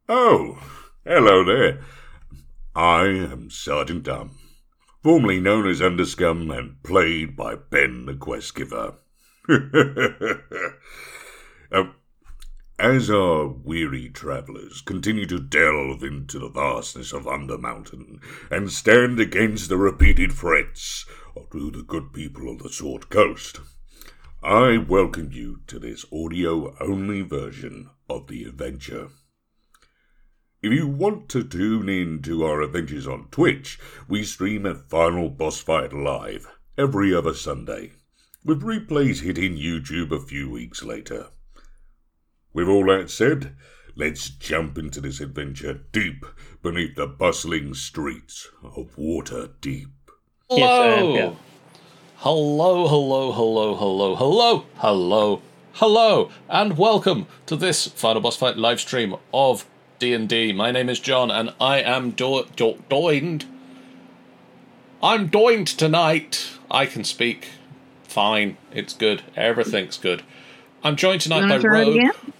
Oh, hello there. I am Sergeant Dumb, formerly known as Underscum and played by Ben the Quest Giver. As our weary travellers continue to delve into the vastness of Undermountain and stand against the repeated threats to the good people of the Sword Coast, I welcome you to this audio-only version of the adventure. If you want to tune in to our adventures on Twitch, we stream a Final Boss Fight live every other Sunday, with replays hitting YouTube a few weeks later. With all that said, let's jump into this adventure deep beneath the bustling streets of Waterdeep. Hello! Yeah. Hello, and welcome to this Final Boss Fight live stream of D&D. My name is John, and I am doined. I'm doined tonight. I can speak fine. It's good. Everything's good. I'm joined tonight by Rogue.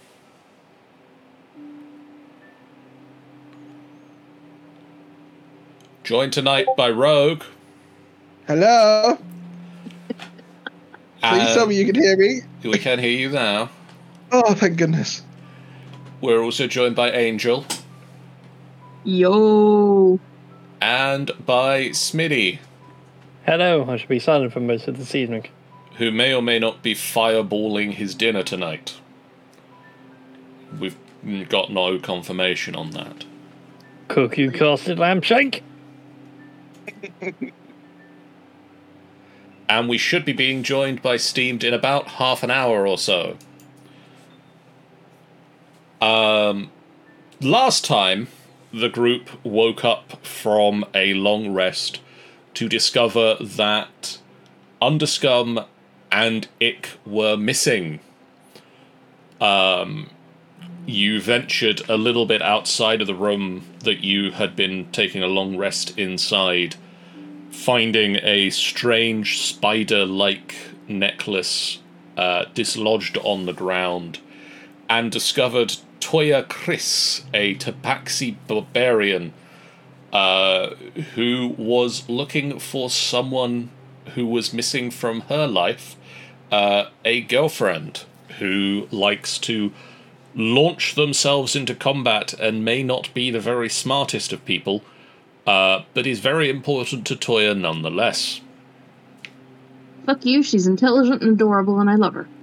Joined tonight by Rogue. Hello? Please tell me you can hear me. We can hear you now. Oh, thank goodness. We're also joined by Angel. Yo. And by Smitty, Hello, I should be silent for most of this evening. who may or may not be fireballing his dinner tonight. We've got no confirmation on that. Cuckoo casted lampshake? And we should be being joined by Steamed in about half an hour or so. Last time, the group woke up from a long rest to discover that Underscum and Ick were missing. You ventured a little bit outside of the room that you had been taking a long rest inside, finding a strange spider-like necklace dislodged on the ground, and discovered Toya Chris, a Tabaxi barbarian, who was looking for someone who was missing from her life, a girlfriend who likes to launch themselves into combat and may not be the very smartest of people, but is very important to Toya nonetheless. Fuck you, she's intelligent and adorable, and I love her.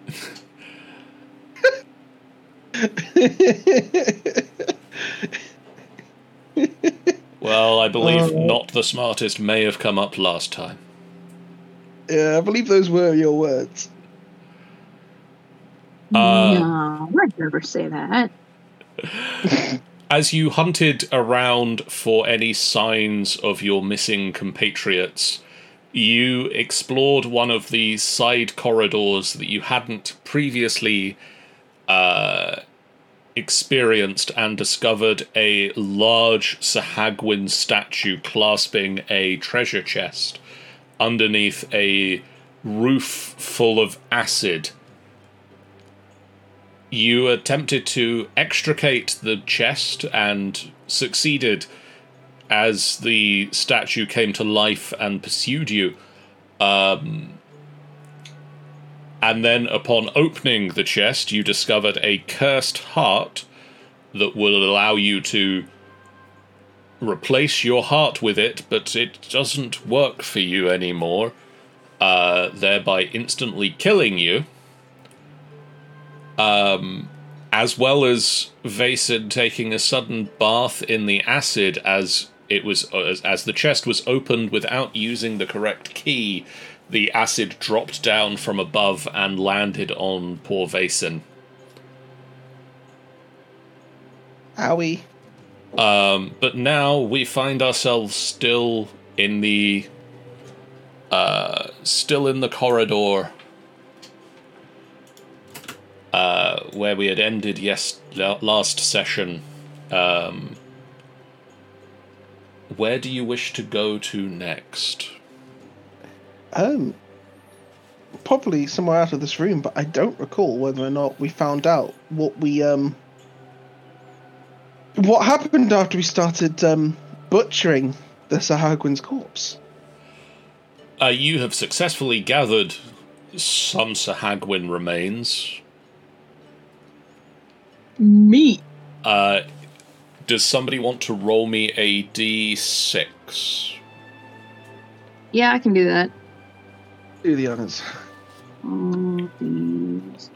Well, I believe not the smartest may have come up last time. Yeah, I believe those were your words. No, I'd never say that. As you hunted around for any signs of your missing compatriots, you explored one of the side corridors that you hadn't previously experienced and discovered a large Sahagwin statue clasping a treasure chest underneath a roof full of acid. You attempted to extricate the chest and succeeded as the statue came to life and pursued you. And then upon opening the chest, you discovered a cursed heart that will allow you to replace your heart with it, but it doesn't work for you anymore, thereby instantly killing you. As well as Vason taking a sudden bath in the acid as the chest was opened without using the correct key. The acid dropped down from above and landed on poor Vason. Owie. But now we find ourselves still in the corridor where we had ended last session. Where do you wish to go to next? Probably somewhere out of this room, but I don't recall whether or not we found out what we What happened after we started butchering the Sahagwin's corpse? You have successfully gathered some Sahagwin remains. Meat. Does somebody want to roll me a d6? Yeah, I can do that. Do the honours. These.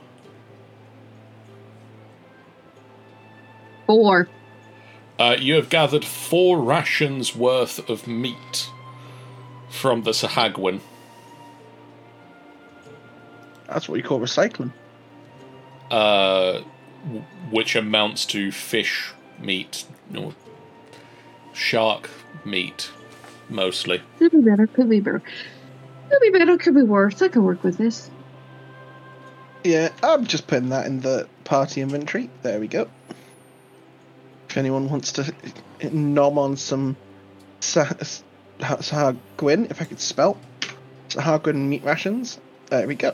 4. You have gathered 4 rations worth of meat from the Sahagwin. That's what you call recycling. Which amounts to fish meat, or shark meat, mostly. Could be better, could be better. Could be better, could be worse. I can work with this. Yeah, I'm just putting that in the party inventory. There we go. If anyone wants to nom on some Sahagwin, if I could spell, Sahagwin meat rations, there we go.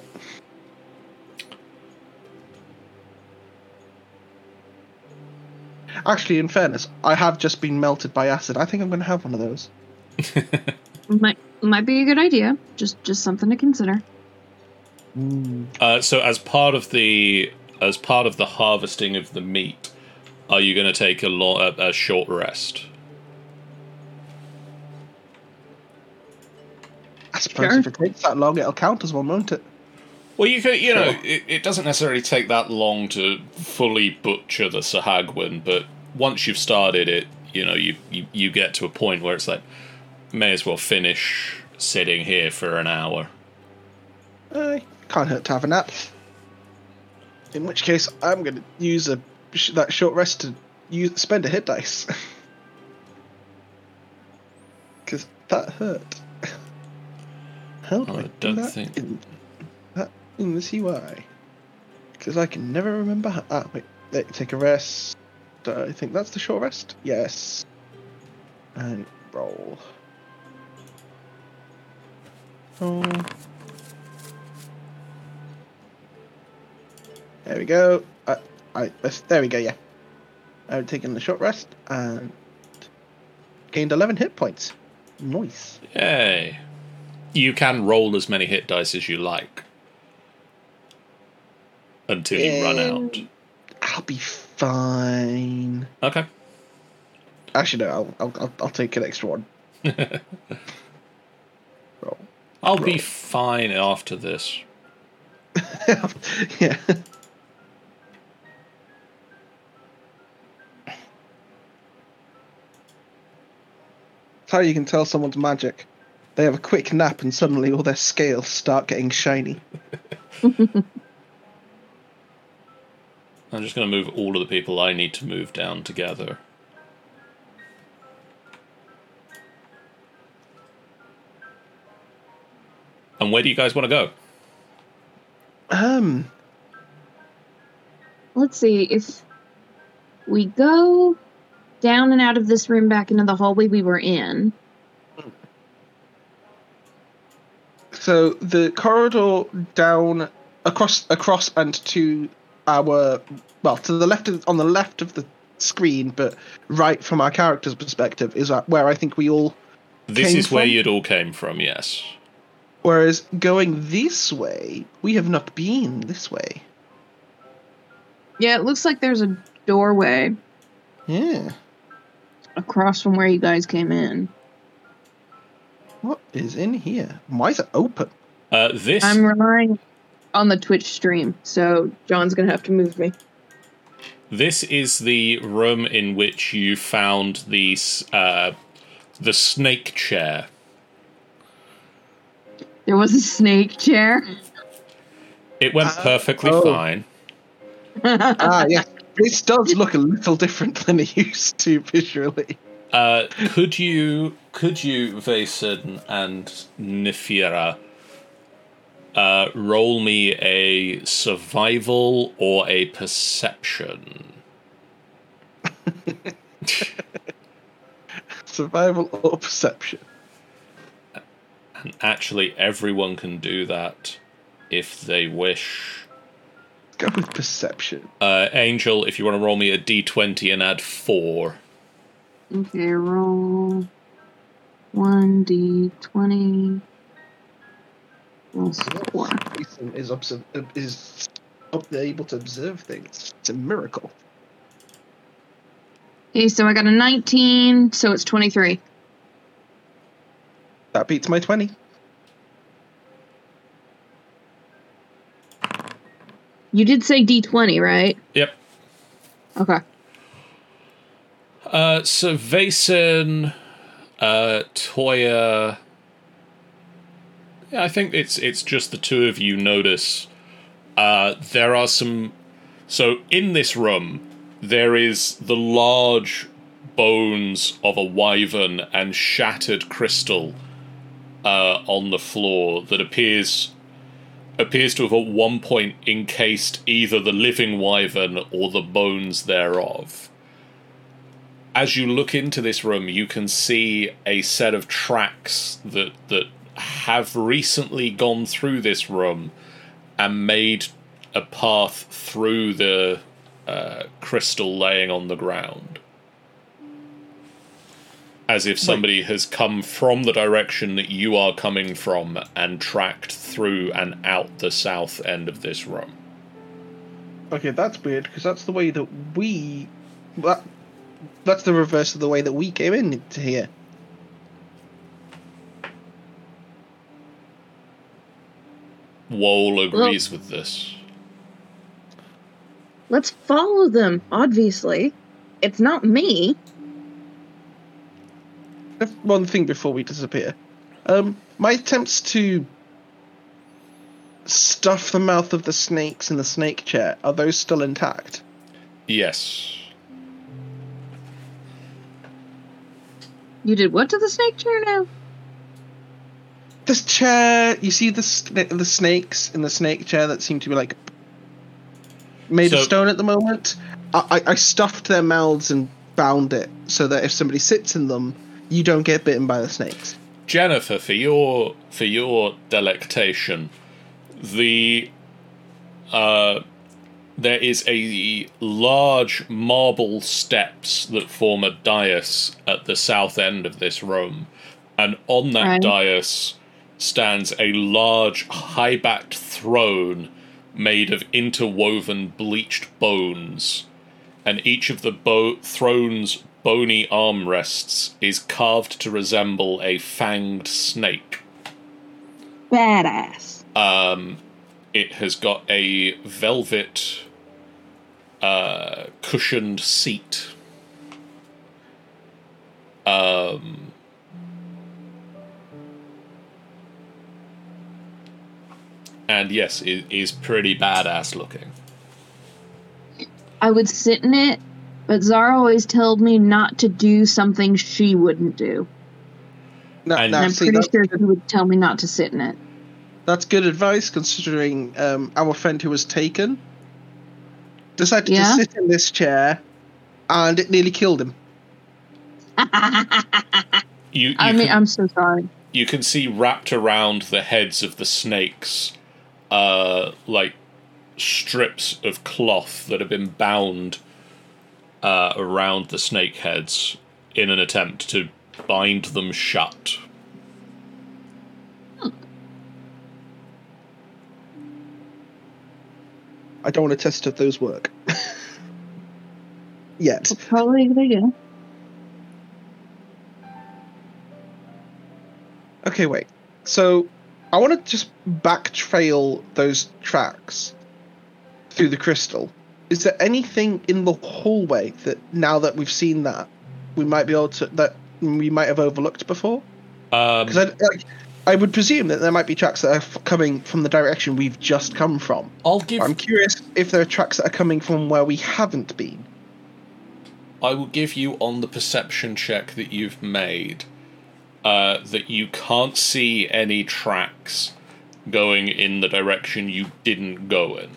Actually, in fairness, I have just been melted by acid. I think I'm going to have one of those. Might be a good idea. Just something to consider. So as part of the harvesting of the meat, are you going to take a short rest? I suppose Sure. if it takes that long, it'll count as one, won't it? Well, you know, it doesn't necessarily take that long to fully butcher the Sahagwin, but once you've started it, you know, you get to a point where it's like, may as well finish sitting here for an hour. Can't hurt to have a nap. In which case, I'm going to use that short rest to spend a hit dice. Because that hurt. How do I do don't that think- in the CY? Because I can never remember how... wait, take a rest. I think that's the short rest. Yes. And roll. Oh. There we go. There we go, yeah. I've taken the short rest and gained 11 hit points. Nice. Yay. You can roll as many hit dice as you like. Until you run out. I'll be fine. Okay. Actually, no, I'll take an extra one. Roll. I'll be fine after this. Yeah. That's how you can tell someone's magic. They have a quick nap and suddenly all their scales start getting shiny. I'm just going to move all of the people I need to move down together. And where do you guys want to go? Let's see, if we go down and out of this room back into the hallway we were in. So the corridor down across and to our to the left on the left of the screen, but right from our character's perspective is where I think we all. This came is where from? you'd all came from, yes. Whereas going this way, we have not been this way. Yeah, it looks like there's a doorway Yeah. across from where you guys came in. What is in here? Why is it open? This I'm relying on the Twitch stream, so John's gonna have to move me. This is the room in which you found the snake chair. There was a snake chair. It went perfectly fine. Yeah. This does look a little different than it used to visually. Could you, Vason and Nefira, roll me a survival or a perception? Survival or perception? And actually, everyone can do that if they wish. go with perception. Angel, if you want to roll me a d20 and add 4. Okay, roll 1d20 plus 4. Jason is up there able to observe things. It's a miracle. Okay, so I got a 19, so it's 23. That beats my 20. You did say d20, right? Yep. Okay. So Vason, Toya... Yeah, I think it's just the two of you notice. There are some... So in this room, there is the large bones of a wyvern and shattered crystal on the floor that appears to have at one point encased either the living wyvern or the bones thereof. As you look into this room, you can see a set of tracks that have recently gone through this room and made a path through the crystal laying on the ground. As if somebody has come from the direction that you are coming from and tracked through and out the south end of this room. Okay, that's weird, because that's the way that we... That's the reverse of the way that we came into here. Woal agrees with this. Let's follow them, obviously. It's not me. One thing before we disappear. My attempts to stuff the mouth of the snakes in the snake chair, are those still intact? Yes. You did what to the snake chair now? This chair, you see the snakes in the snake chair that seem to be like made of stone at the moment? I stuffed their mouths and bound it so that if somebody sits in them, you don't get bitten by the snakes. Jennifer, for your delectation, there is a large marble steps that form a dais at the south end of this room, and on that dais stands a large high-backed throne made of interwoven bleached bones, and each of the throne's bony armrests is carved to resemble a fanged snake. Badass. It has got a velvet cushioned seat. And yes, it is pretty badass looking. I would sit in it, but Zara always told me not to do something she wouldn't do. And I'm pretty sure she would tell me not to sit in it. That's good advice, considering our friend who was taken decided to sit in this chair, and it nearly killed him. I'm so sorry. You can see wrapped around the heads of the snakes, like strips of cloth that have been bound around the snake heads in an attempt to bind them shut. I don't want to test if those work. Yet. Probably a good idea. Okay, wait. So, I want to just back trail those tracks through the crystal. Is there anything in the hallway that, now that we've seen that, we might be able to, that we might have overlooked before? Because I would presume that there might be tracks that are coming from the direction we've just come from. I'm curious if there are tracks that are coming from where we haven't been. I will give you on the perception check that you've made that you can't see any tracks going in the direction you didn't go in.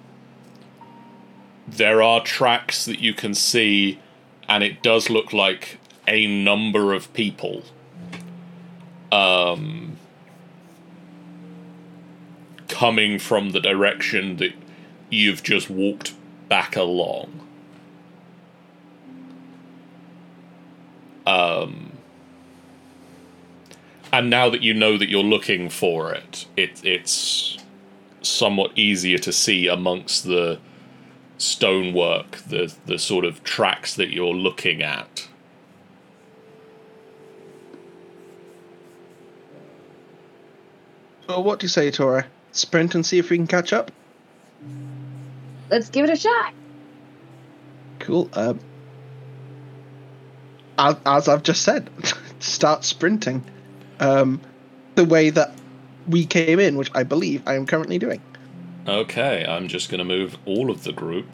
There are tracks that you can see, and it does look like a number of people coming from the direction that you've just walked back along. And now that you know that you're looking for it, it's somewhat easier to see amongst the stonework, the sort of tracks that you're looking at. Well, what do you say, Tora? Sprint and see if we can catch up? Let's give it a shot. Cool. As I've just said, start sprinting. The way that we came in, which I believe I am currently doing. Okay, I'm just going to move all of the group.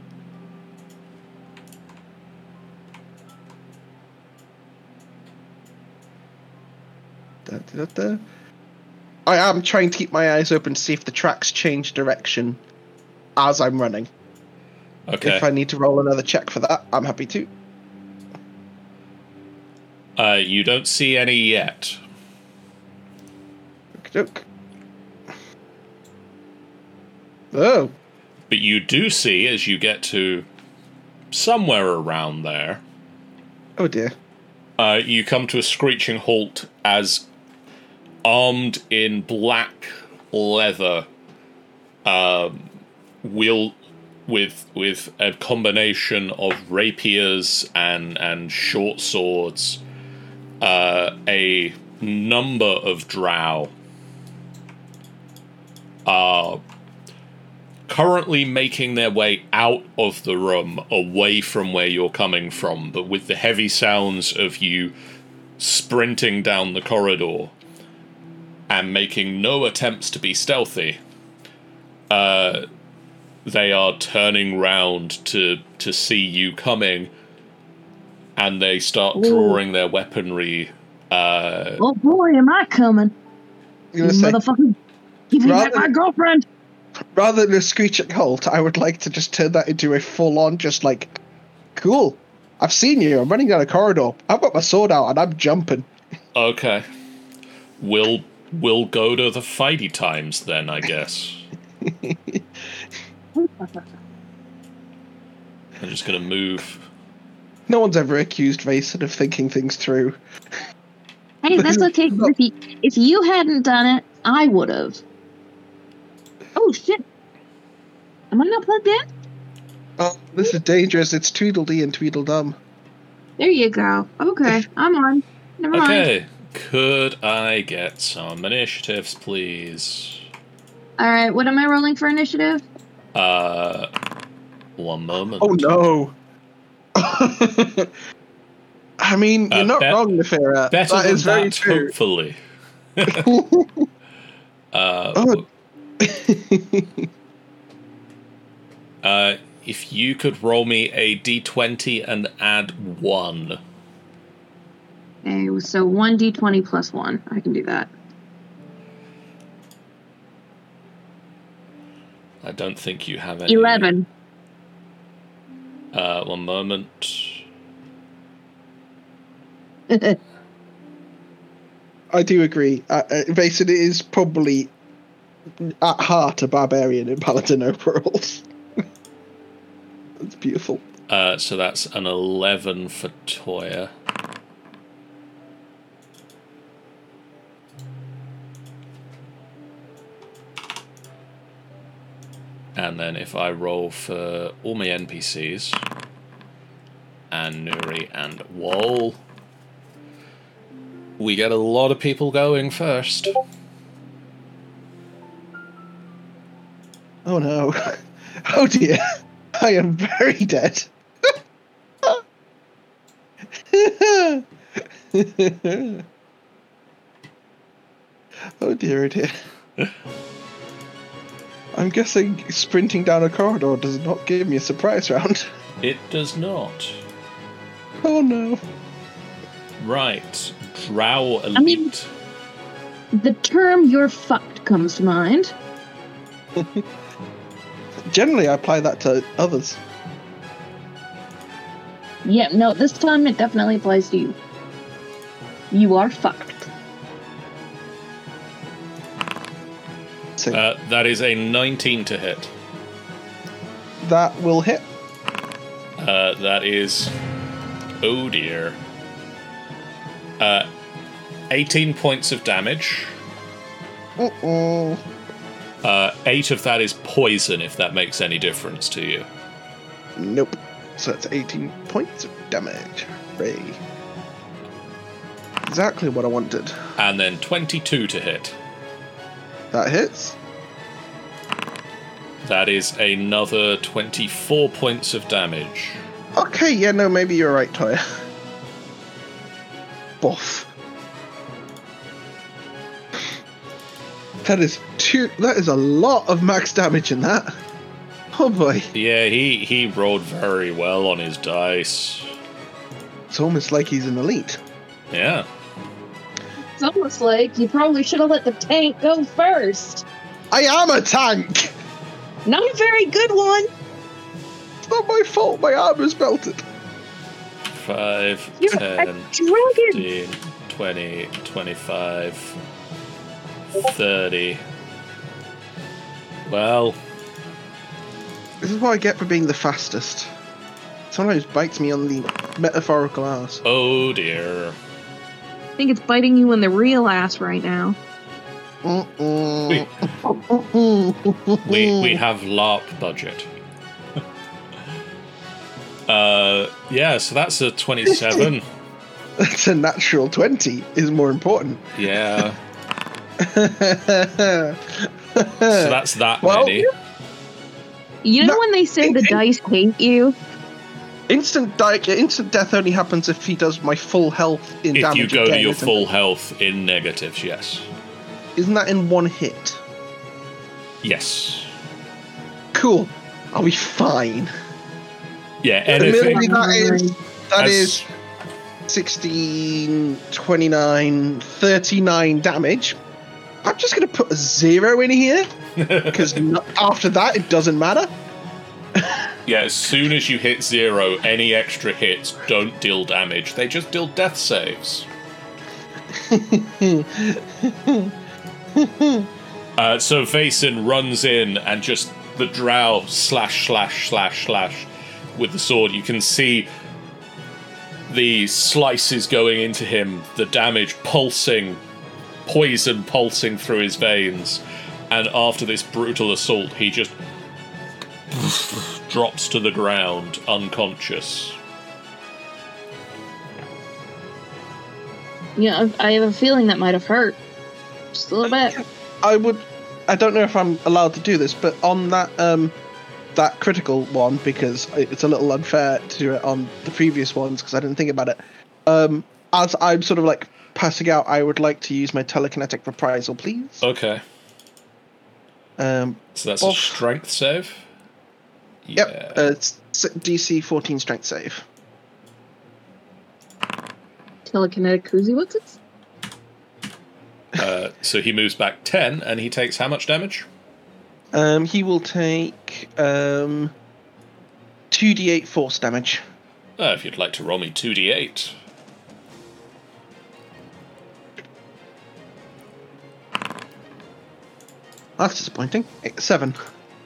I am trying to keep my eyes open to see if the tracks change direction as I'm running. Okay. If I need to roll another check for that, I'm happy to. You don't see any yet. Okey-doke. Oh. But you do see, as you get to somewhere around there... Oh dear. You come to a screeching halt as, armed in black leather, with a combination of rapiers and short swords, a number of drow are currently making their way out of the room, away from where you're coming from, but with the heavy sounds of you sprinting down the corridor and making no attempts to be stealthy, they are turning round to see you coming, and they start drawing their weaponry. Oh boy, am I coming! You motherfucker! Give me back my girlfriend! Rather than a screeching halt, I would like to just turn that into a full-on, just like, cool, I've seen you, I'm running down a corridor, I've got my sword out, and I'm jumping. Okay. We'll go to the fighty times then, I guess. I'm just going to move. No one's ever accused Mason of thinking things through. Hey, that's okay. If you hadn't done it, I would have. Oh, shit. Am I not plugged in? Oh, this is dangerous. It's Tweedledee and Tweedledum. There you go. Okay, I'm on. Never mind. Okay. Could I get some initiatives, please? Alright, what am I rolling for initiative? 1 moment. Oh, no. I mean, you're not wrong, Nefera. Better that than is very that, true. hopefully. If you could roll me a d20 and add 1. Okay, so 1d20 plus 1. I can do that. I don't think you have any... 11. 1 moment. I do agree. Mason is probably, at heart, a barbarian in Paladin overalls. That's beautiful. So that's an 11 for Toya. And then if I roll for all my NPCs, and Nuri and Wall, we get a lot of people going first. Oh no. Oh dear. I am very dead. Oh dear, oh dear. I'm guessing sprinting down a corridor does not give me a surprise round. It does not. Oh no. Right. Drow Elite. I mean, the term "you're fucked" comes to mind. Generally, I apply that to others. Yeah, no, this time it definitely applies to you. You are fucked. That is a 19 to hit. That will hit. That is... Oh dear. 18 points of damage. 8 of that is poison, if that makes any difference to you. Nope. So that's 18 points of damage. Hooray. Exactly what I wanted. And then 22 to hit. That hits. That is another 24 points of damage. Okay, yeah, no, maybe you're right, Toya. Boff. That is a lot of max damage in that. Oh boy. Yeah, he rolled very well on his dice. It's almost like he's an elite. Yeah. It's almost like you probably should have let the tank go first. I am a tank! Not a very good one. It's not my fault, my armor's melted. 5, You're 10, 15, 20, 25, 30. Well... This is what I get for being the fastest. Sometimes bites me on the metaphorical ass. Oh dear. I think it's biting you in the real ass right now. We have LARP budget. Yeah, so that's a 27. That's a natural 20, is more important. Yeah. So that's that many. You know when they say the dice hate you? Instant death only happens if he does my full health in damage. If you go to your full health in negatives, yes. Isn't that in one hit? Yes. Cool. I'll be fine. Yeah, anything. That is 16, 29, 39 damage. I'm just going to put a 0 in here, because after that, it doesn't matter. Yeah, as soon as you hit 0, any extra hits don't deal damage. They just deal death saves. So Vaesen runs in and just the drow slash with the sword. You can see the slices going into him, the damage pulsing, poison pulsing through his veins, and after this brutal assault, he just drops to the ground, unconscious. Yeah, I have a feeling that might have hurt. Just a little bit. I don't know if I'm allowed to do this, but on that that critical one, because it's a little unfair to do it on the previous ones because I didn't think about it. As I'm sort of like passing out, I would like to use my telekinetic reprisal, please. Okay. So that's a strength save? Yep. Yeah. It's DC 14 strength save. Telekinetic koozie, what's it? So he moves back 10, and he takes how much damage? He will take 2d8 force damage. If you'd like to roll me 2d8. That's disappointing. 7.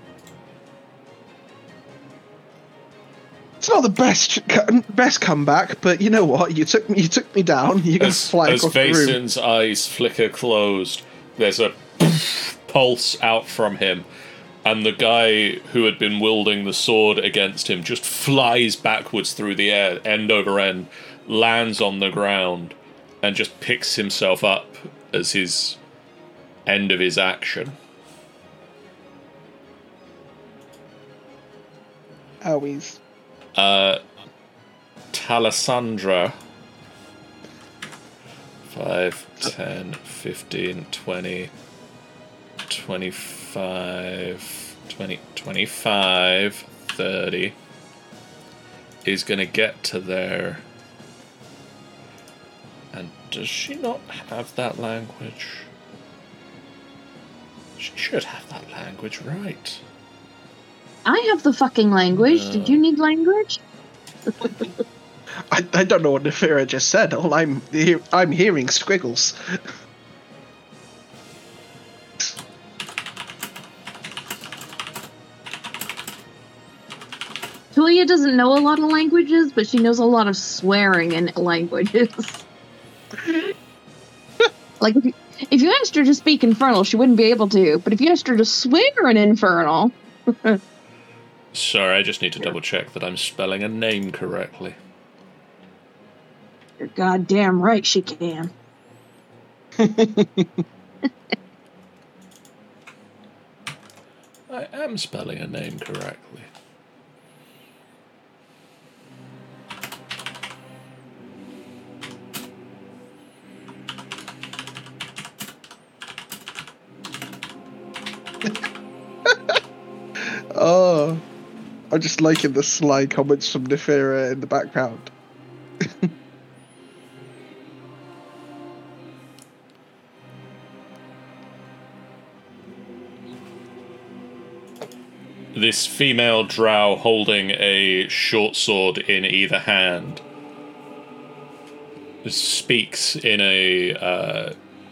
It's not the best comeback, but you know what? You took me down. You're going to fly across the room. As Vasen's eyes flicker closed, there's a pulse out from him, and the guy who had been wielding the sword against him just flies backwards through the air, end over end, lands on the ground, and just picks himself up as his end of his action. Owies. Talasandra. 5, 10, 15, 20, 25, 20, 25, 30 is going to get to there. And does she not have that language? She should have that language, right? I have the fucking language. Did you need language? I don't know what Nefira just said. All I'm hearing squiggles. Leah doesn't know a lot of languages, but she knows a lot of swearing in languages. Like, if you asked her to speak Infernal, she wouldn't be able to. But if you asked her to swear in Infernal... Sorry, I just need to double check that I'm spelling a name correctly. You're goddamn right she can. I am spelling a name correctly. Oh, I'm just liking the sly comments from Nefira in the background. This female drow holding a short sword in either hand speaks in a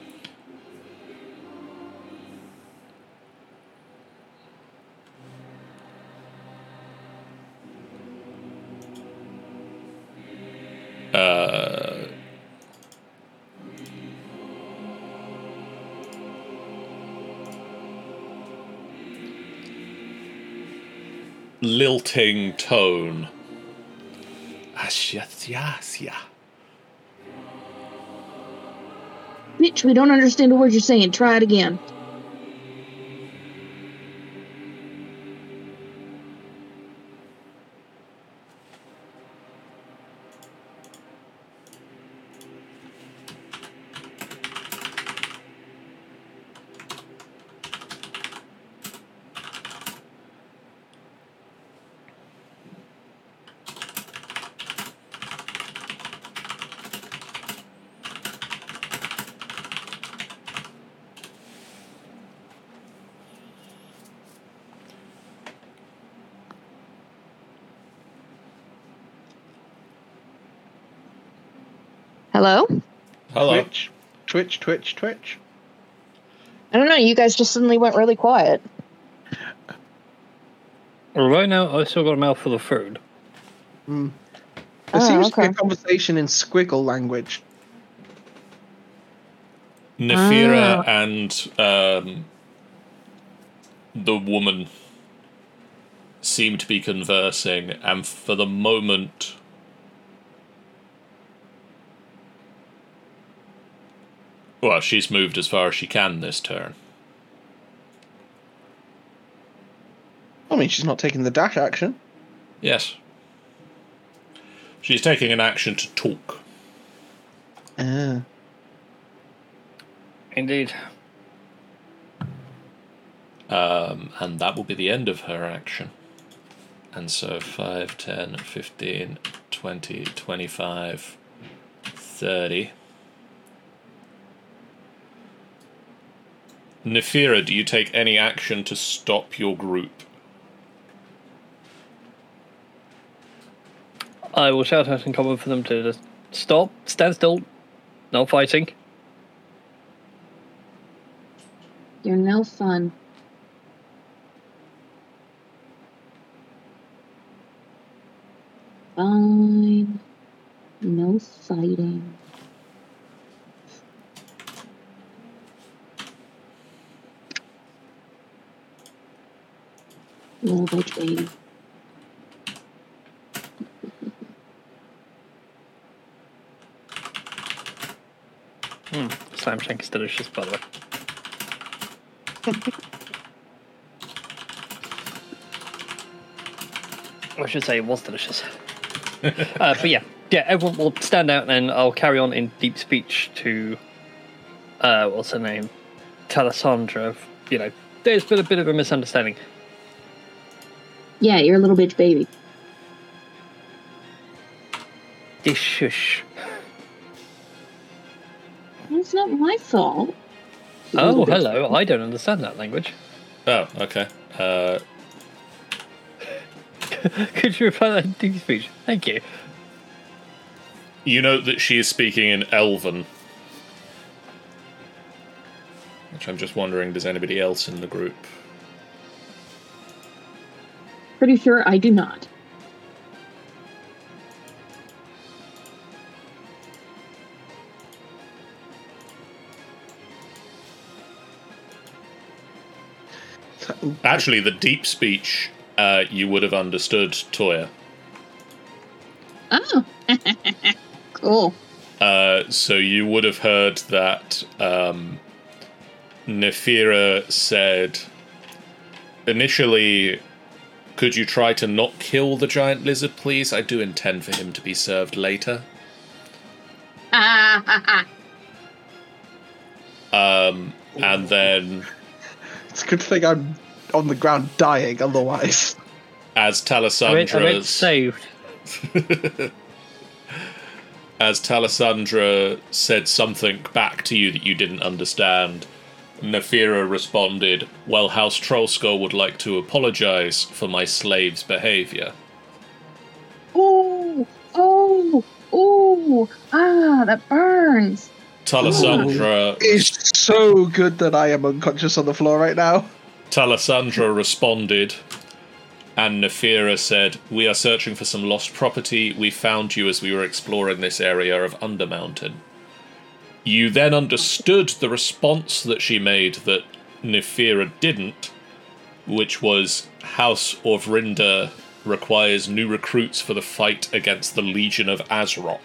lilting tone. Bitch, we don't understand a word you're saying. Try it again. Hello? Hello. Twitch. I don't know, you guys just suddenly went really quiet. Well, right now, I've still got a mouthful of food. There seems to be a conversation in squiggle language. Nefira and the woman seem to be conversing, and for the moment... Well, she's moved as far as she can this turn. I mean, she's not taking the dash action. Yes. She's taking an action to talk. Indeed. And that will be the end of her action. And so 5, 10, 15, 20, 25, 30... Nefira, do you take any action to stop your group? I will shout out in common for them to just stop, stand still, no fighting. You're no fun. Fine. No fighting. Little bitch baby. Slam shank is delicious, by the way. I should say it was delicious. But yeah, everyone will stand out, and I'll carry on in deep speech to what's her name? Talasandra. You know, there's been a bit of a misunderstanding. Yeah, you're a little bitch baby. Shush. It's not my fault. Oh, hello. I don't understand that language. Oh, okay. Could you reply that in deep speech? Thank you. You note that she is speaking in Elven. Which I'm just wondering, does anybody else in the group? Pretty sure I do not. Actually, the deep speech you would have understood, Toya. Oh, cool. So you would have heard that Nefira said, initially, could you try to not kill the giant lizard, please? I do intend for him to be served later. And then... It's a good thing I'm on the ground dying, otherwise. As Talasandra... saved. As Talasandra said something back to you that you didn't understand, Nefira responded, well, House Trollskull would like to apologize for my slave's behavior. Oh, that burns. Talasandra... It's so good that I am unconscious on the floor right now. Talasandra responded, and Nefira said, we are searching for some lost property. We found you as we were exploring this area of Undermountain. You then understood the response that she made that Nefira didn't, which was House Orvrinda requires new recruits for the fight against the Legion of Azrock.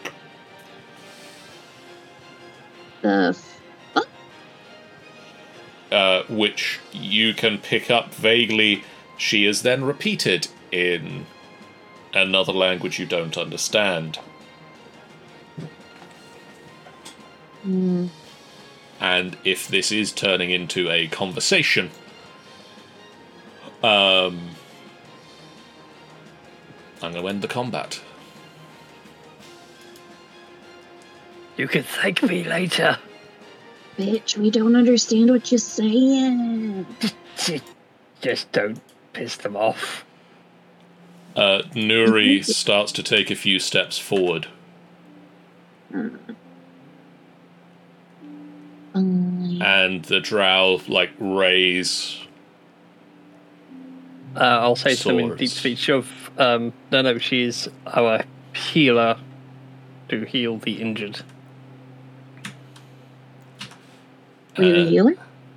Which you can pick up vaguely. She is then repeated in another language you don't understand. And if this is turning into a conversation, I'm going to end the combat. You can thank me later. Bitch, we don't understand what you're saying. Just don't piss them off. Nuri starts to take a few steps forward. And the drow, raise... I'll say swords. to them in deep speech of, no, she's our healer to heal the injured. Are you a healer?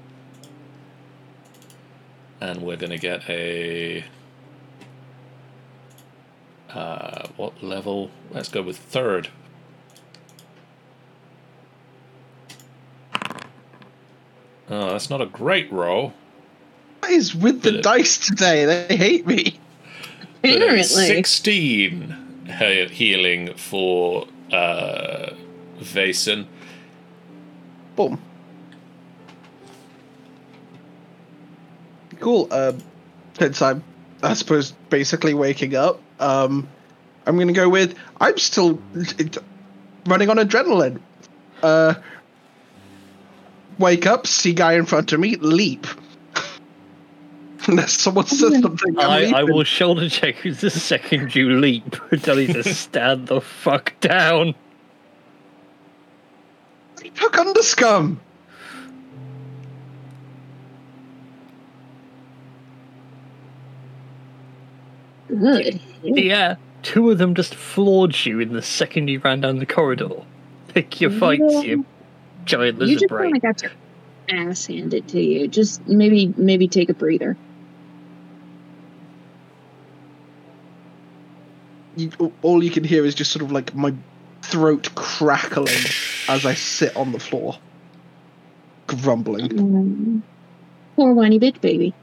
And we're going to get a... what level? Let's go with 3rd. Oh, that's not a great roll. What is with the dice today? They hate me. Apparently. 16 healing for Vaesen. Boom. Cool. Since I'm, I suppose, basically waking up, I'm going to go with, I'm still running on adrenaline. Wake up, see guy in front of me, leap. Unless someone says something, I will shoulder check you the second you leap. Tell you to stand the fuck down. He took Underscum. Good. Yeah, 2 of them just floored you in the second you ran down the corridor. Pick your fights, you giant lizard brain. You just got your ass handed to you. Just maybe take a breather. All you can hear is just sort of like my throat crackling as I sit on the floor, grumbling. Poor whiny bitch baby.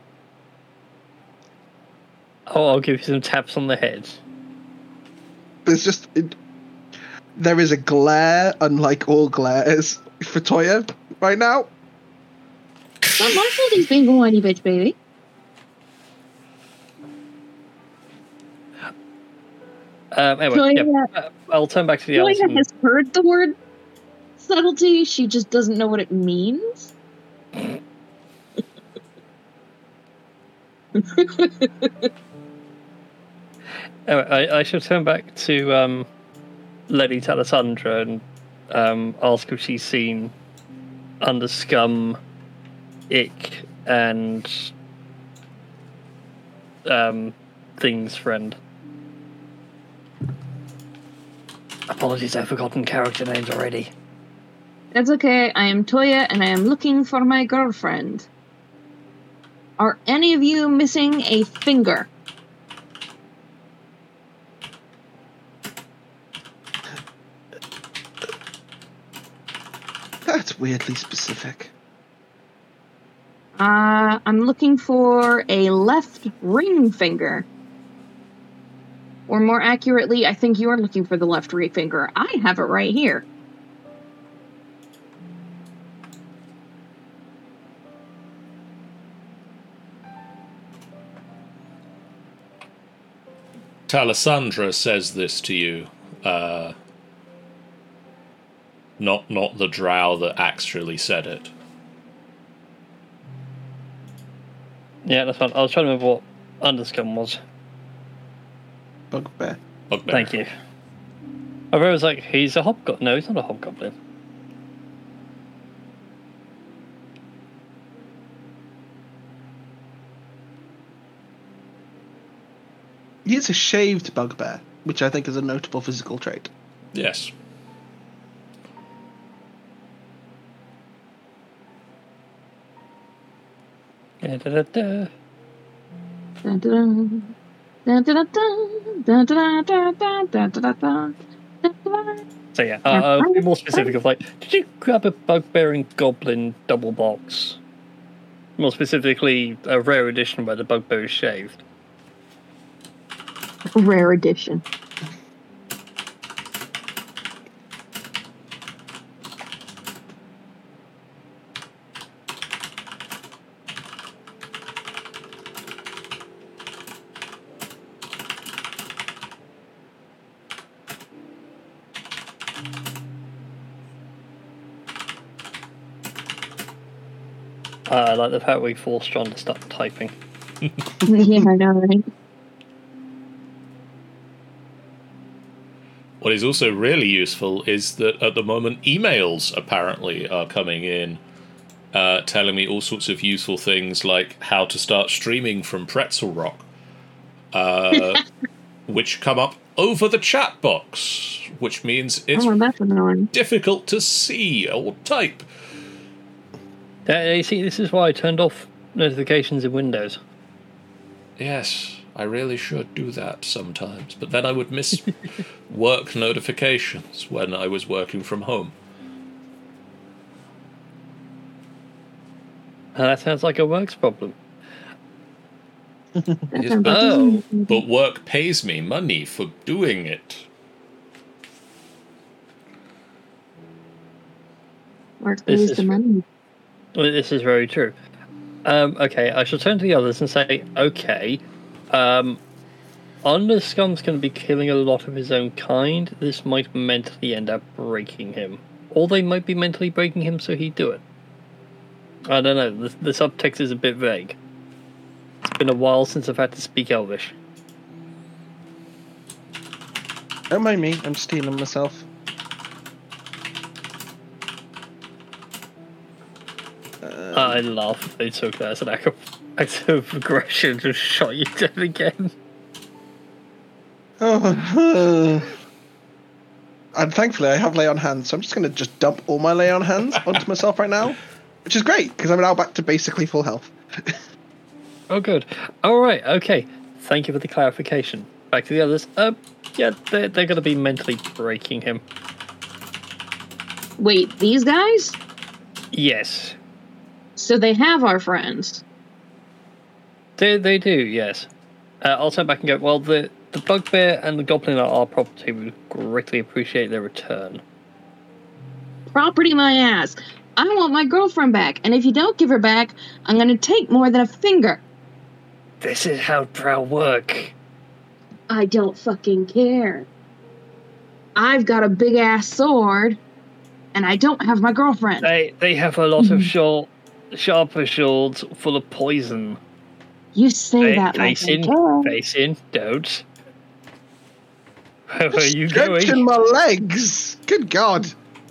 Oh, I'll give you some taps on the head. There's just... there is a glare, unlike all glares, for Toya right now. Not my fault he's being a whiny bitch baby. Anyway, I'll turn back to the elves. Toya has heard the word subtlety, she just doesn't know what it means. I shall turn back to Lady Talasandra and ask if she's seen Underscum, Ick, and Thing's friend. Apologies, I've forgotten character names already. That's okay. I am Toya, and I am looking for my girlfriend. Are any of you missing a finger? That's weirdly specific. I'm looking for a left ring finger. Or more accurately, I think you're looking for the left ring finger. I have it right here. Talissandra says this to you. Not the drow that actually said it. Yeah, that's fine. I was trying to remember what Underscum was. Bugbear. Thank you. I was like, he's a hobgoblin. No, he's not a hobgoblin. He is a shaved bugbear, which I think is a notable physical trait. Yes. Da, da, da, da. So yeah, I'll be more specific of like, did you grab a bugbear and goblin double box? More specifically, a rare edition where the bugbear is shaved. Rare edition. I like the fact we forced John to stop typing. Yeah, I know, right? What is also really useful is that at the moment emails apparently are coming in telling me all sorts of useful things like how to start streaming from Pretzel Rock, which come up over the chat box, which means it's difficult to see or type. You see, this is why I turned off notifications in Windows. Yes, I really should do that sometimes, but then I would miss work notifications when I was working from home. That sounds like a works problem. Oh, but work pays me money for doing it. Work pays the money. Well, this is very true. Okay, I shall turn to the others and say, okay, Underscum's going to be killing a lot of his own kind. This might mentally end up breaking him. Or they might be mentally breaking him so he'd do it. I don't know, the subtext is a bit vague. It's been a while since I've had to speak Elvish. Don't mind me, I'm stealing myself. I laugh. They took that as an act of aggression and shot you dead again. And thankfully I have lay on hands, so I'm just going to just dump all my lay on hands onto myself right now, which is great because I'm now back to basically full health. Oh, good. All right. Okay. Thank you for the clarification. Back to the others. Yeah, they're going to be mentally breaking him. Wait, these guys? Yes. So they have our friends. They do, yes. I'll turn back and go, well, the bugbear and the goblin are our property. We greatly appreciate their return. Property my ass. I want my girlfriend back, and if you don't give her back, I'm going to take more than a finger. This is how drow work. I don't fucking care. I've got a big-ass sword, and I don't have my girlfriend. They have a lot of sharper swords full of poison. You say that like face in, don't. Where are you going? Stretching my legs. Good God.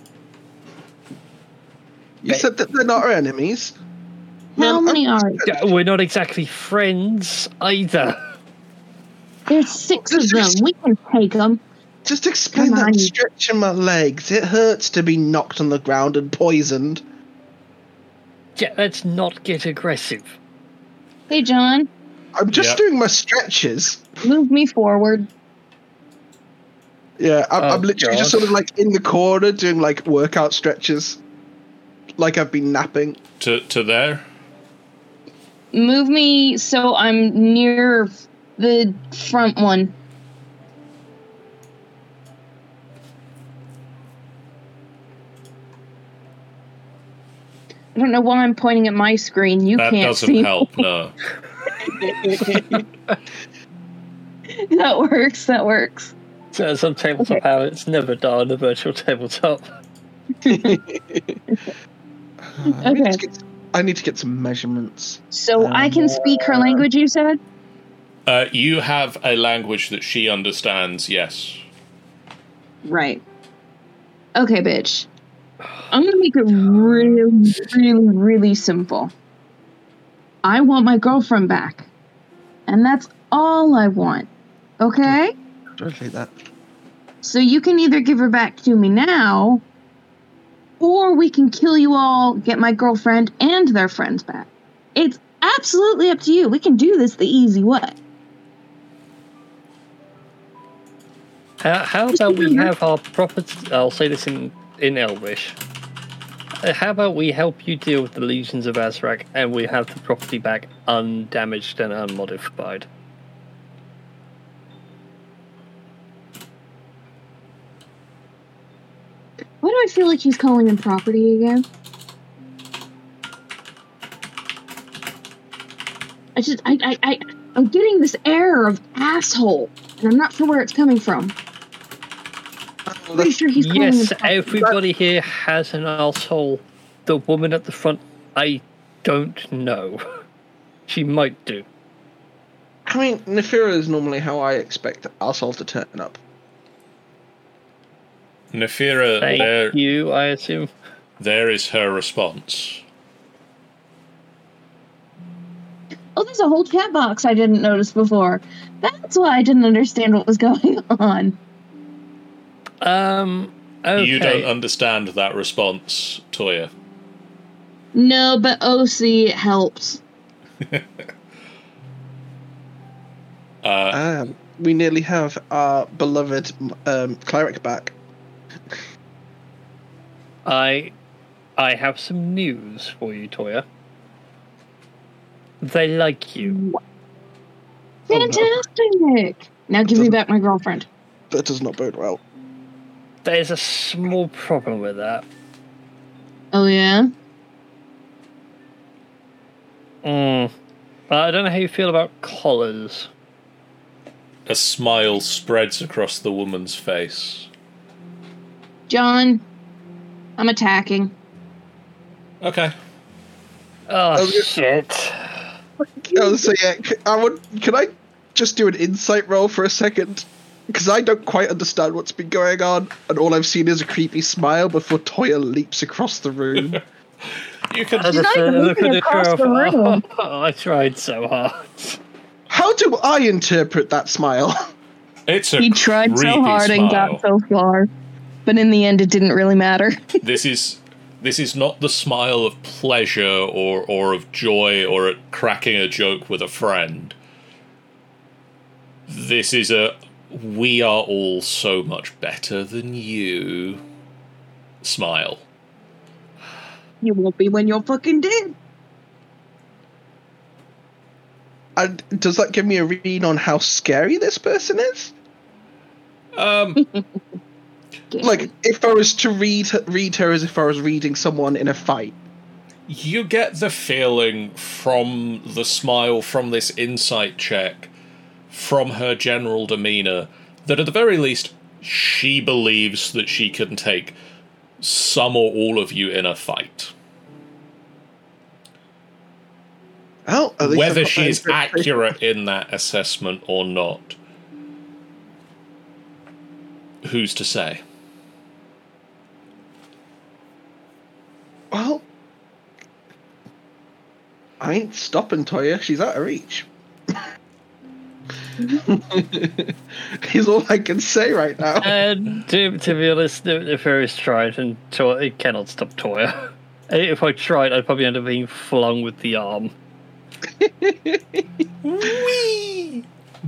You said that they're not our enemies. How many are there? We're not exactly friends either. There's 6 of them. We can take them. Just explain that. Stretching my legs. It hurts to be knocked on the ground and poisoned. Yeah, let's not get aggressive. Hey, John. I'm just doing my stretches. Move me forward. Yeah, I'm literally just sort of like in the corner doing like workout stretches. Like I've been napping. To there? Move me so I'm near the front one. I don't know why I'm pointing at my screen. You can't see. That doesn't help, no. That works. So some tabletop habits never die on the virtual tabletop. Okay. I need to get some measurements. So I can speak her language, you said? You have a language that she understands, yes. Right. Okay, bitch. I'm gonna make it really, really, really simple. I want my girlfriend back. And that's all I want. Okay? Don't say that. So you can either give her back to me now, or we can kill you all, get my girlfriend and their friends back. It's absolutely up to you. We can do this the easy way. How about we have our property... I'll say this in Elvish. How about we help you deal with the legions of Azrak, and we have the property back undamaged and unmodified? Why do I feel like he's calling him property again? I'm getting this air of asshole, and I'm not sure where it's coming from. I'm pretty sure he's calling him property. Everybody here has an asshole. The woman at the front, I don't know. She might do. I mean, Nefira is normally how I expect asshole to turn up. Nefira, Thank you, I assume. There is her response. Oh, there's a whole chat box I didn't notice before. That's why I didn't understand what was going on. Okay. You don't understand that response, Toya. No, but OC helps. We nearly have our beloved cleric back. I have some news for you, Toya. They like you. Fantastic! No. Now give me back my girlfriend. That does not bode well. There's a small problem with that. Oh, yeah? I don't know how you feel about collars. A smile spreads across the woman's face. John, I'm attacking. Okay. Oh, shit. So yeah, can I just do an insight roll for a second? Because I don't quite understand what's been going on, and all I've seen is a creepy smile before Toya leaps across the room. You can look at the room. Oh, I tried so hard. How do I interpret that smile? He tried so hard smile. and got so far, but in the end, it didn't really matter. This is not the smile of pleasure or of joy or at cracking a joke with a friend. This is a we are all so much better than you smile. You won't be when you're fucking dead. And does that give me a read on how scary this person is? Like, if I was to read her as if I was reading someone in a fight. You get the feeling from the smile, from this insight check, from her general demeanour, that at the very least, she believes that she can take some or all of you in a fight. Well, whether she's accurate in that assessment or not, who's to say? Well, I ain't stopping Toya. She's out of reach. Is all I can say right now. To be honest, the Ferris tried, and it cannot stop Toya. If I tried, I'd probably end up being flung with the arm. Whee!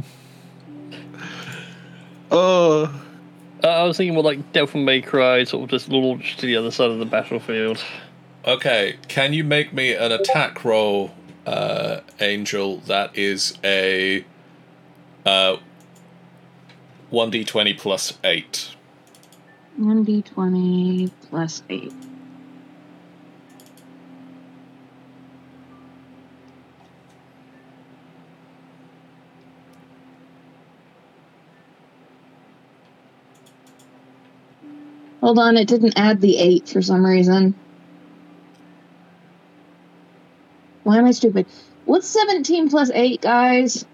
Oh, I was thinking more like Devil May Cry, sort of just launched to the other side of the battlefield. Okay, can you make me an attack roll, Angel? That is a 1d20 plus 8. 1d20 plus 8. Hold on, it didn't add the 8 for some reason. Why am I stupid? What's 17 plus 8, guys?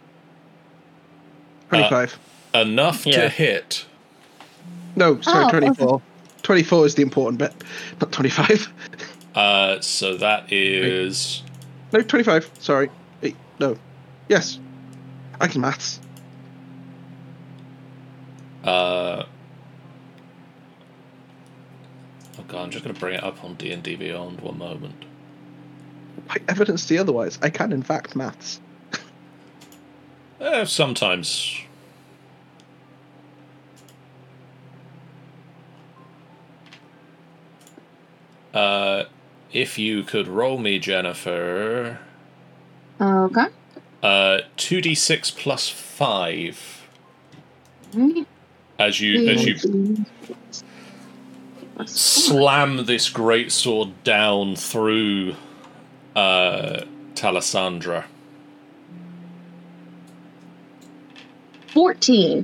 25. Enough Yeah. to hit. No, sorry, Oh, 24. okay. 24 is the important bit, not 25. So that is... No, 25. Sorry. 8. No. Yes. I can maths. Oh god, I'm just going to bring it up on D&D Beyond. One moment. By evidence to the otherwise, I can in fact maths. Sometimes. If you could roll me, Jennifer, Okay. 2d6 plus 5 as you slam this greatsword down through Talasandra. 14.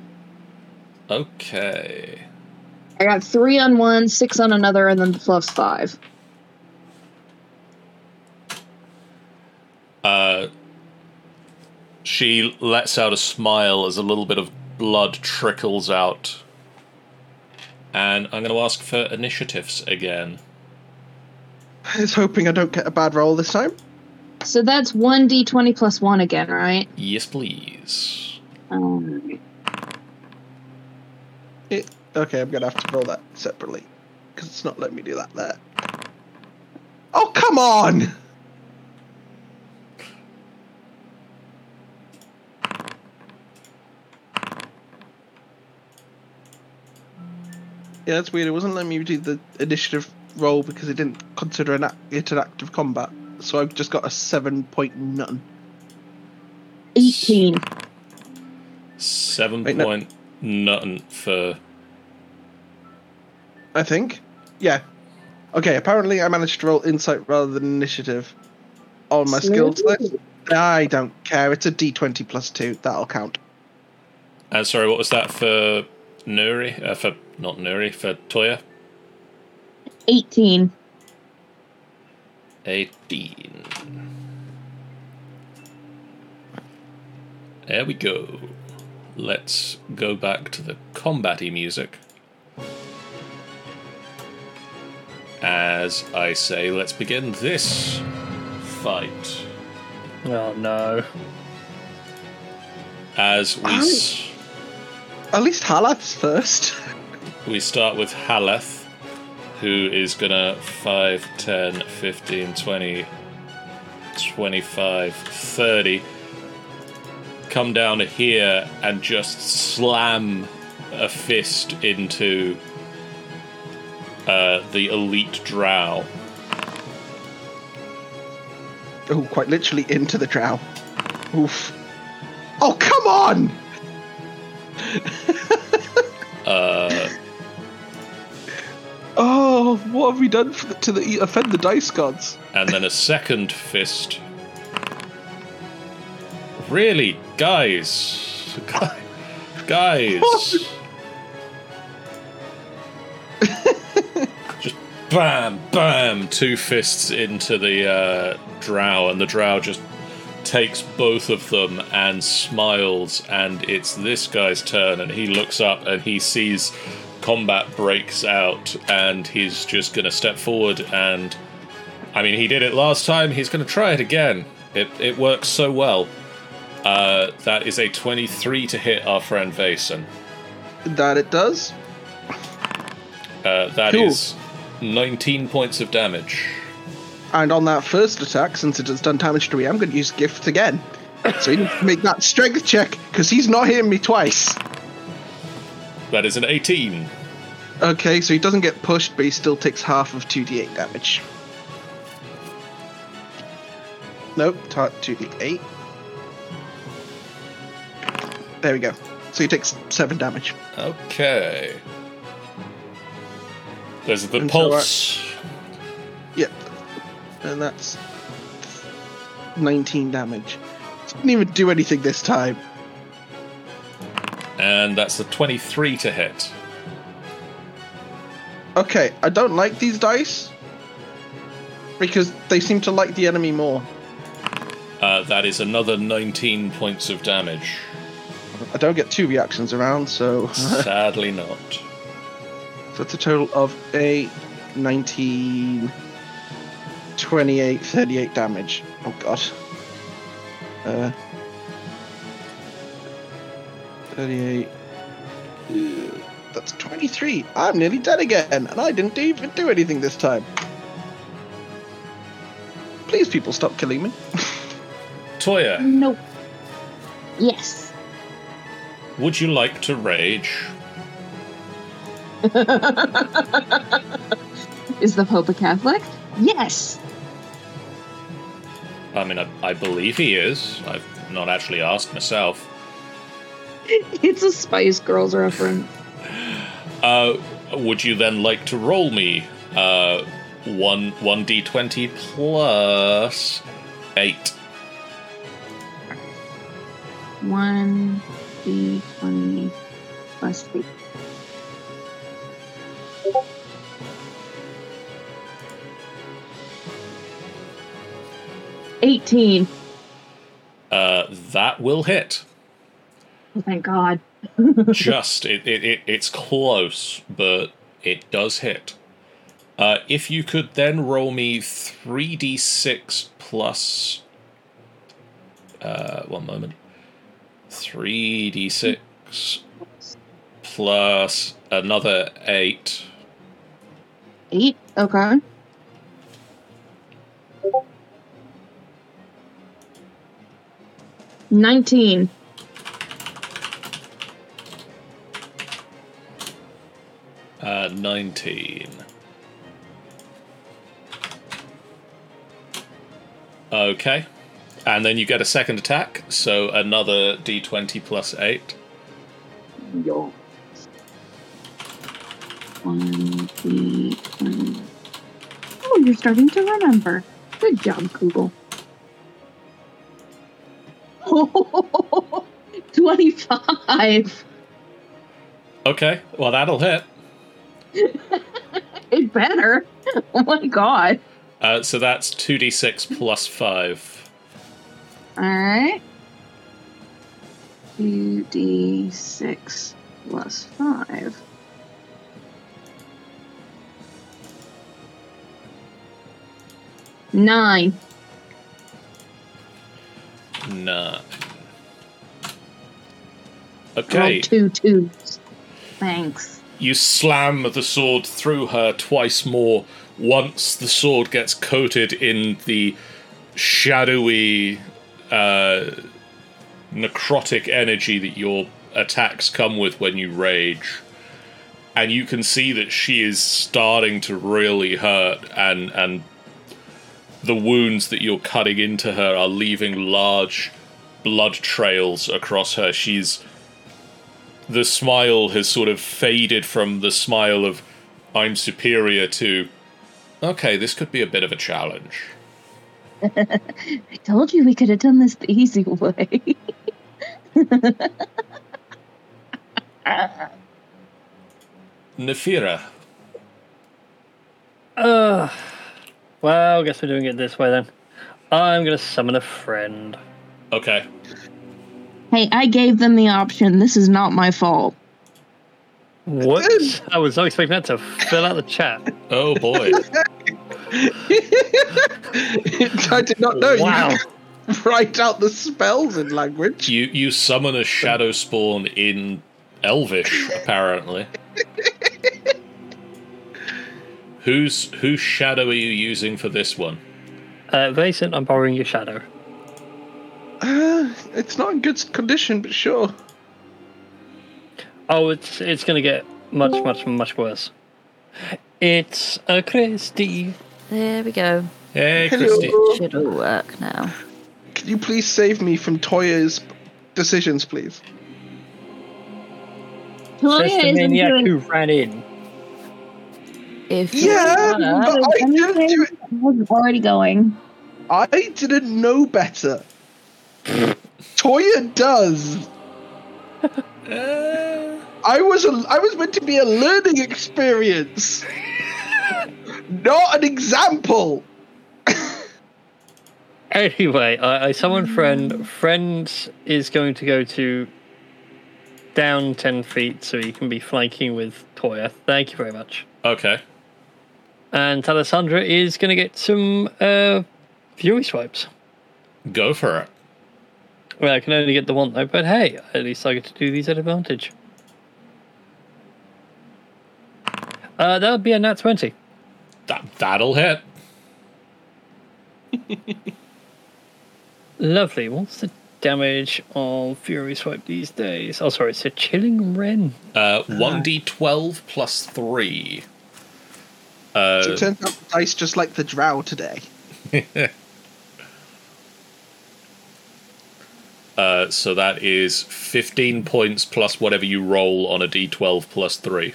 Okay. I got 3 on one, 6 on another, and then the plus 5. She lets out a smile as a little bit of blood trickles out. And I'm going to ask for initiatives again. I was hoping I don't get a bad roll this time. So that's 1d20 plus 1 again, right? Yes, please. Okay, I'm gonna have to roll that separately because it's not letting me do that there. Oh, come on! Yeah, that's weird. It wasn't letting me do the initiative roll because it didn't consider it an active combat. So I've just got a 7.0. 18. 7 Wait, no. point nothing for... I think. Yeah. Okay, apparently I managed to roll insight rather than initiative on my skills list. I don't care. It's a d20 plus 2. That'll count. And sorry, what was that for Nuri? Not Nuri, for Toya? 18. 18. There we go. Let's go back to the combat-y music. As I say, let's begin this fight. Oh no. As we At least Haleth's first. we start with Haleth, who is gonna 5, 10, 15, 20, 25, 30 come down here and just slam a fist into the elite drow. Oh, quite literally into the drow. Oof. Oh, come on! Oh, what have we done to offend the dice gods? And then a second fist. Really, guys, guys. Just bam, bam, 2 fists into the drow, and the drow just takes both of them and smiles, and it's this guy's turn, and he looks up and he sees combat breaks out, and he's just gonna step forward, and I mean, he did it last time, he's gonna try it again. It works so well. That is a 23 to hit our friend Vason. That it does. That Cool. is 19 points of damage. And on that first attack, since it has done damage to me, I'm going to use Gift again. So he needs to make that strength check, because he's not hitting me twice. That is an 18. Okay, so he doesn't get pushed, but he still takes half of 2d8 damage. Nope, 2d8. There we go. So he takes 7 damage. Okay. There's the And pulse. Yep. And that's 19 damage. Didn't even do anything this time. And that's the 23 to hit. Okay, I don't like these dice because they seem to like the enemy more. That is another 19 points of damage. I don't get 2 reactions around, so Sadly not. so it's a total of 19, 28, 38 damage. Oh god. 38. That's 23. I'm nearly dead again, and I didn't even do anything this time. Please, people, stop killing me. Toya, Nope. Yes. would you like to rage? Is the Pope a Catholic? Yes. I mean, I believe he is. I've not actually asked myself. It's a Spice Girls reference. Would you then like to roll me 1d20 plus 8? 1d20 plus 3. $18. That will hit. Oh, thank God. Just it's close, but it does hit. If you could then roll me 3d6 plus 1 moment. 3d6 plus another 8. 8? Okay. $19. Uh, 19. Okay. And then you get a second attack, so another d20 plus 8. Yo. 1d20. Oh, you're starting to remember. Good job, Google. 25. Okay, well that'll hit. It better. Oh my god. So that's 2d6 plus 5. Alright. 2d6 plus 5. Nine. 9. Rolled Okay, 2 twos. Thanks. you slam the sword through her twice more. Once the sword gets coated in the shadowy, necrotic energy that your attacks come with when you rage. And you can see that she is starting to really hurt, and the wounds that you're cutting into her are leaving large blood trails across her. The smile has sort of faded from the smile of I'm superior to, okay, this could be a bit of a challenge. I told you we could have done this the easy way. Nefira. Well, I guess we're doing it this way then. I'm going to summon a friend. Okay. Hey, I gave them the option. This is not my fault. What? I was not expecting that to fill out the chat. Oh boy. I did not know Wow. you could write out the spells in language. You summon a shadow spawn in Elvish, apparently. Whose shadow are you using for this one? Vason, I'm borrowing your shadow. It's not in good condition, but sure. Oh, it's going to get much worse. It's Christy. There we go. Hey, Hello. Christy. Should all work now. Can you please save me from Toya's decisions, please? Says the isn't maniac doing who ran in. If Yeah, but I didn't do it. I was already going. I didn't know better. Toya does. I was meant to be a learning experience, not an example. Anyway, I summoned Friend. Friend is going to go to down 10 feet so he can be flanking with Toya. Thank you very much. Okay. And Alessandra is going to get some Fury Swipes. Go for it. Well, I can only get the one though, but hey, at least I get to do these at advantage. That would be a nat 20. That'll hit. Lovely. What's the damage on Fury Swipe these days? Oh, sorry, it's a Chilling Wren. 1d12 plus 3. So it turns out the dice just like the drow today. So that is 15 points plus whatever you roll on a d12 plus 3.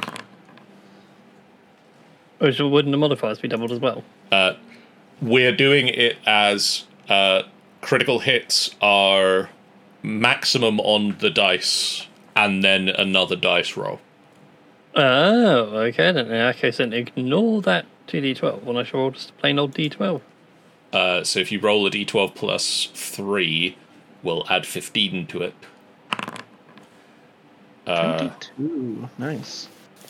Oh, so wouldn't the modifiers be doubled as well? We're doing it as critical hits are maximum on the dice and then another dice roll. Oh, okay then. In that case, then ignore that 2d12 when I shall roll just a plain old d12. So if you roll a d12 plus 3, we'll add 15 to it. 22. Nice.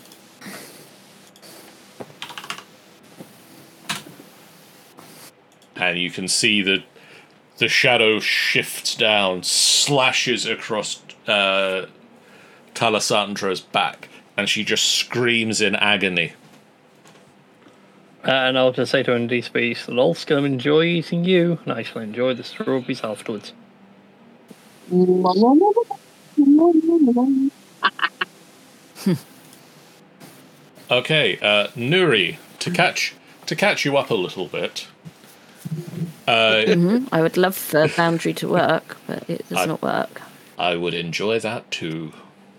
And you can see that the shadow shifts down, slashes across Talasandra's back, and she just screams in agony. And I'll just say to her in D-Space, Lol's going to enjoy eating you, and I shall enjoy the strawberries afterwards. Okay, Nuri, to catch you up a little bit. I would love for Foundry to work, but it does not work. I would enjoy that too.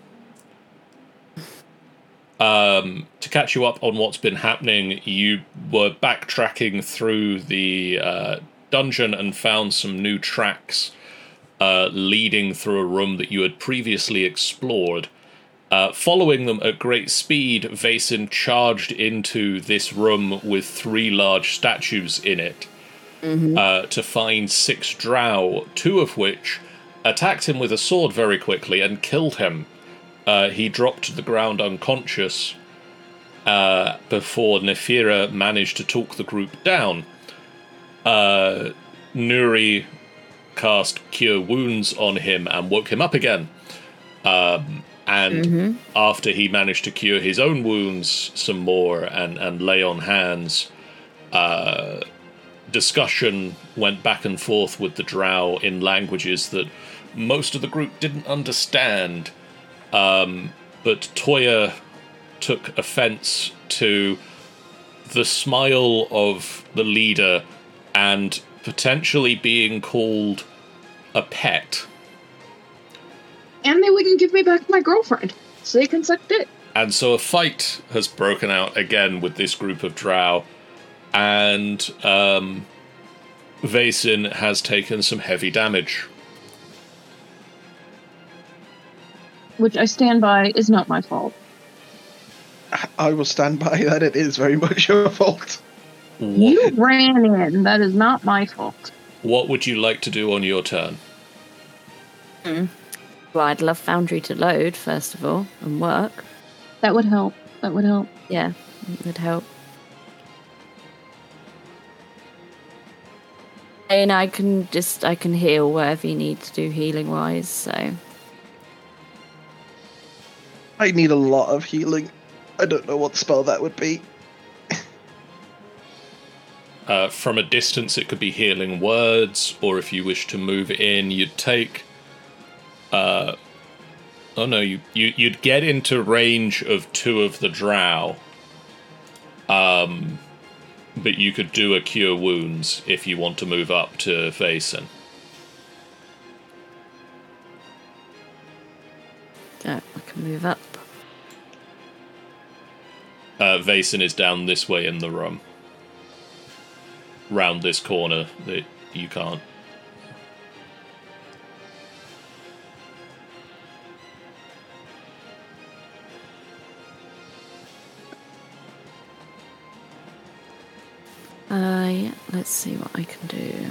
To catch you up on what's been happening, you were backtracking through the dungeon and found some new tracks leading through a room that you had previously explored. Following them at great speed, Vason charged into this room with 3 large statues in it to find 6 drow, 2 of which attacked him with a sword very quickly and killed him. He dropped to the ground unconscious before Nephira managed to talk the group down. Nuri cast Cure Wounds on him and woke him up again. And after he managed to cure his own wounds some more and lay on hands, discussion went back and forth with the drow in languages that most of the group didn't understand. But Toya took offense to the smile of the leader and potentially being called a pet. And they wouldn't give me back my girlfriend, so they can suck dick. And so a fight has broken out again with this group of drow, and Vason has taken some heavy damage. Which I stand by is not my fault. I will stand by that. It is very much your fault. You ran in. That is not my fault. What would you like to do on your turn? Well, I'd love Foundry to load, first of all, and work. That would help. That would help. Yeah, it would help. And I can heal whatever you need to do healing wise, so. I need a lot of healing. I don't know what spell that would be. From a distance, it could be healing words, or if you wish to move in, you'd take... you'd get into range of 2 of the drow. But you could do a Cure Wounds if you want to move up to Vaesen. Yeah, I can move up. Vaesen is down this way in the room. Round this corner that you can't. Yeah, let's see what I can do.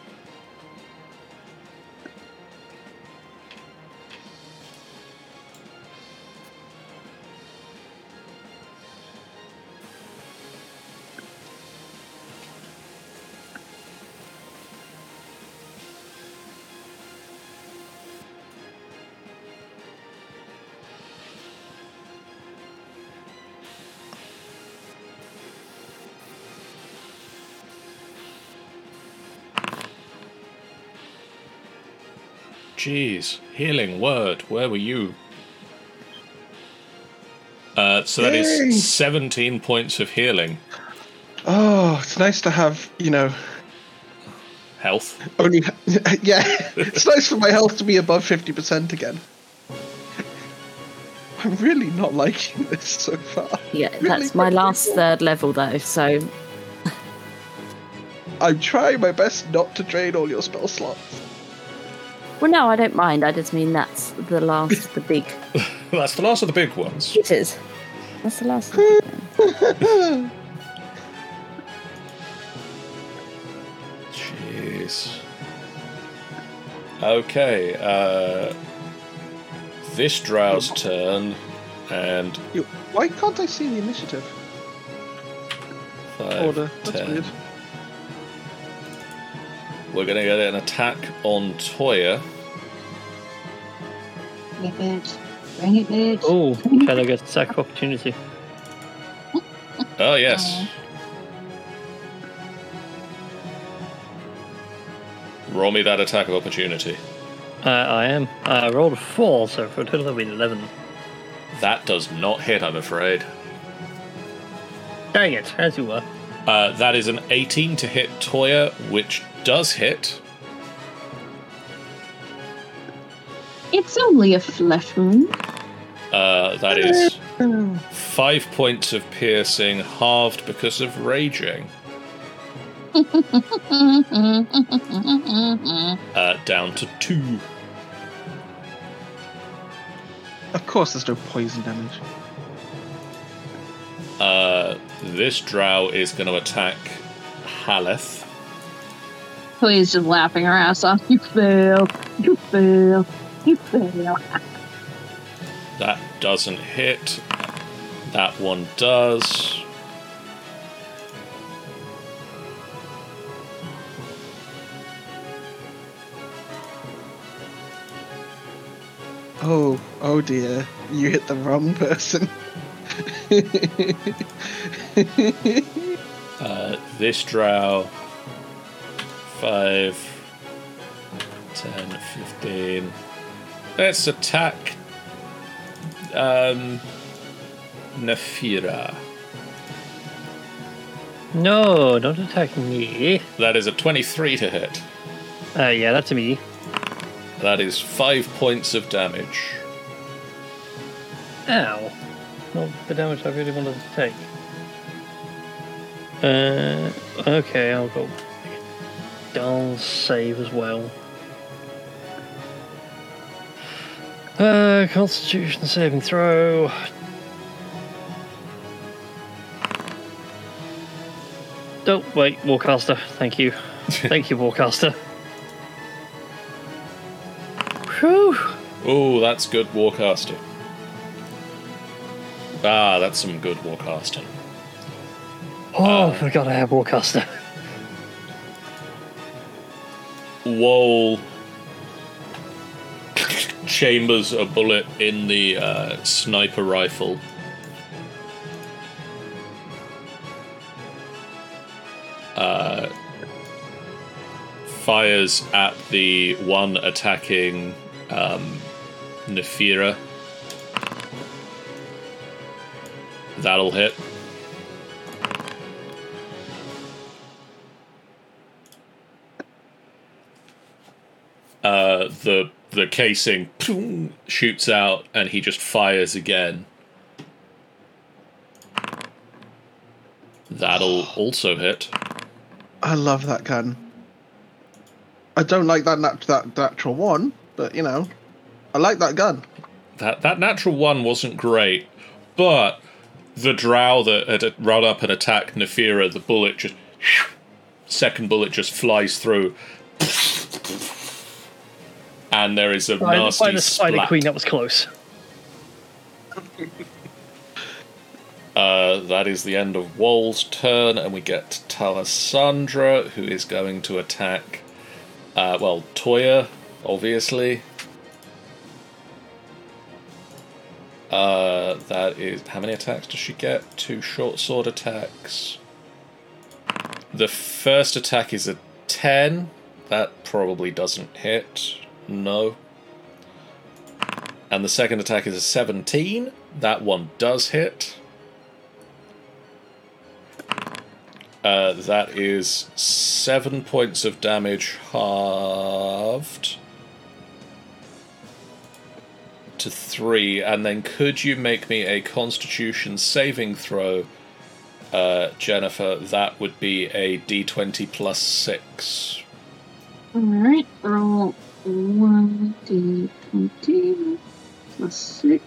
Jeez, healing word, where were you? So that Yay. is 17 points of healing. Oh, it's nice to have, Health. only... Yeah, it's nice for my health to be above 50% again. I'm really not liking this so far. Yeah, Really that's my not last third level though, so I'm trying my best not to drain all your spell slots. well, no, I don't mind. I just mean that's the last of the big That's the last of the big ones. hitters. That's the last of the big ones. Jeez. Okay, this drow's turn, and Why can't I see the initiative 5, order? That's 10. weird. We're gonna get an attack on Toya. Bring it, bitch. Bring it, bitch. Oh, Shadow gets attack of opportunity. Oh, yes. Roll me that attack of opportunity. I am. I rolled a 4, so for a total of 11. That does not hit, I'm afraid. Dang it, as you were. That is an 18 to hit Toya, which does hit. It's only a flesh wound. That is 5 points of piercing, halved because of raging. Down to 2. Of course, there's no poison damage. This drow is going to attack Haleth. Please just laughing her ass off. You fail. You fail. You fail. That doesn't hit. That one does. Oh dear. You hit the wrong person. This drow, 5, 10, 15. Let's attack Nafira. No, don't attack me. That is a 23 to hit. Yeah, that's me. That is 5 points of damage. Ow. Not the damage I really wanted to take. Okay, I'll go down save as well. Constitution saving throw. Oh, wait, Warcaster. Thank you. Thank you, Warcaster. Whew. Oh, that's good Warcaster. Ah, that's some good Warcasting. Oh, I forgot I have Warcaster. Whoa. Chambers a bullet in the sniper rifle. fires at the one attacking Nefira. That'll hit. The casing shoots out, and he just fires again. That'll also hit. I love that gun. I don't like that natural one, but you know, I like that gun. That natural one wasn't great, but the drow that had run up and attacked Nefira, the bullet just second bullet just flies through. And there is a nasty by the Spider splat. Queen, that was close. That is the end of Wool's turn, and we get Talasandra, who is going to attack, Toya, obviously. That is... How many attacks does she get? 2 short sword attacks. The first attack is a 10. That probably doesn't hit. No. And the second attack is a 17. That one does hit. That is 7 points of damage halved to 3. And then could you make me a Constitution saving throw, Jennifer? That would be a D20 plus 6. Alright, roll 1d20 plus 6.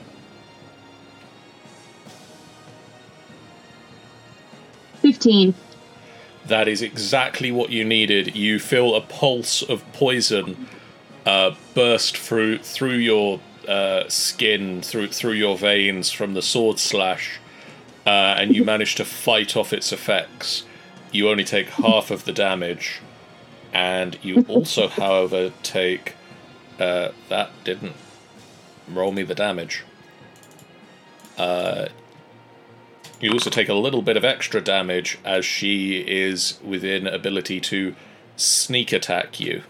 That is exactly what you needed. You feel a pulse of poison burst through your skin, through your veins from the sword slash, and you manage to fight off its effects. You only take half of the damage, and you also, however, take... that didn't roll me the damage. You also take a little bit of extra damage as she is within ability to sneak attack you.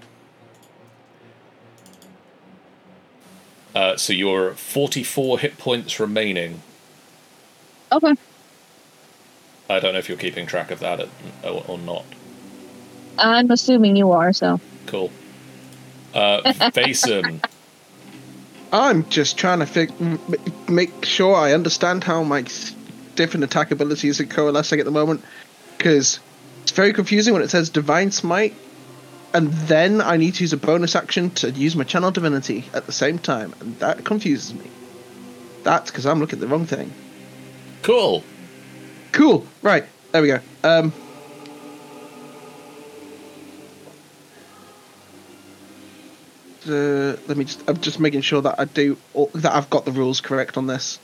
So you're 44 hit points remaining. Okay. I don't know if you're keeping track of that or not. I'm assuming you are, so. Cool. Vason. I'm just trying to make sure I understand how my different attack abilities are coalescing at the moment, because it's very confusing when it says Divine Smite, and then I need to use a bonus action to use my Channel Divinity at the same time, and that confuses me. That's because I'm looking at the wrong thing. Cool. Right, there we go. Let me just... I'm just making sure that that I've got the rules correct on this.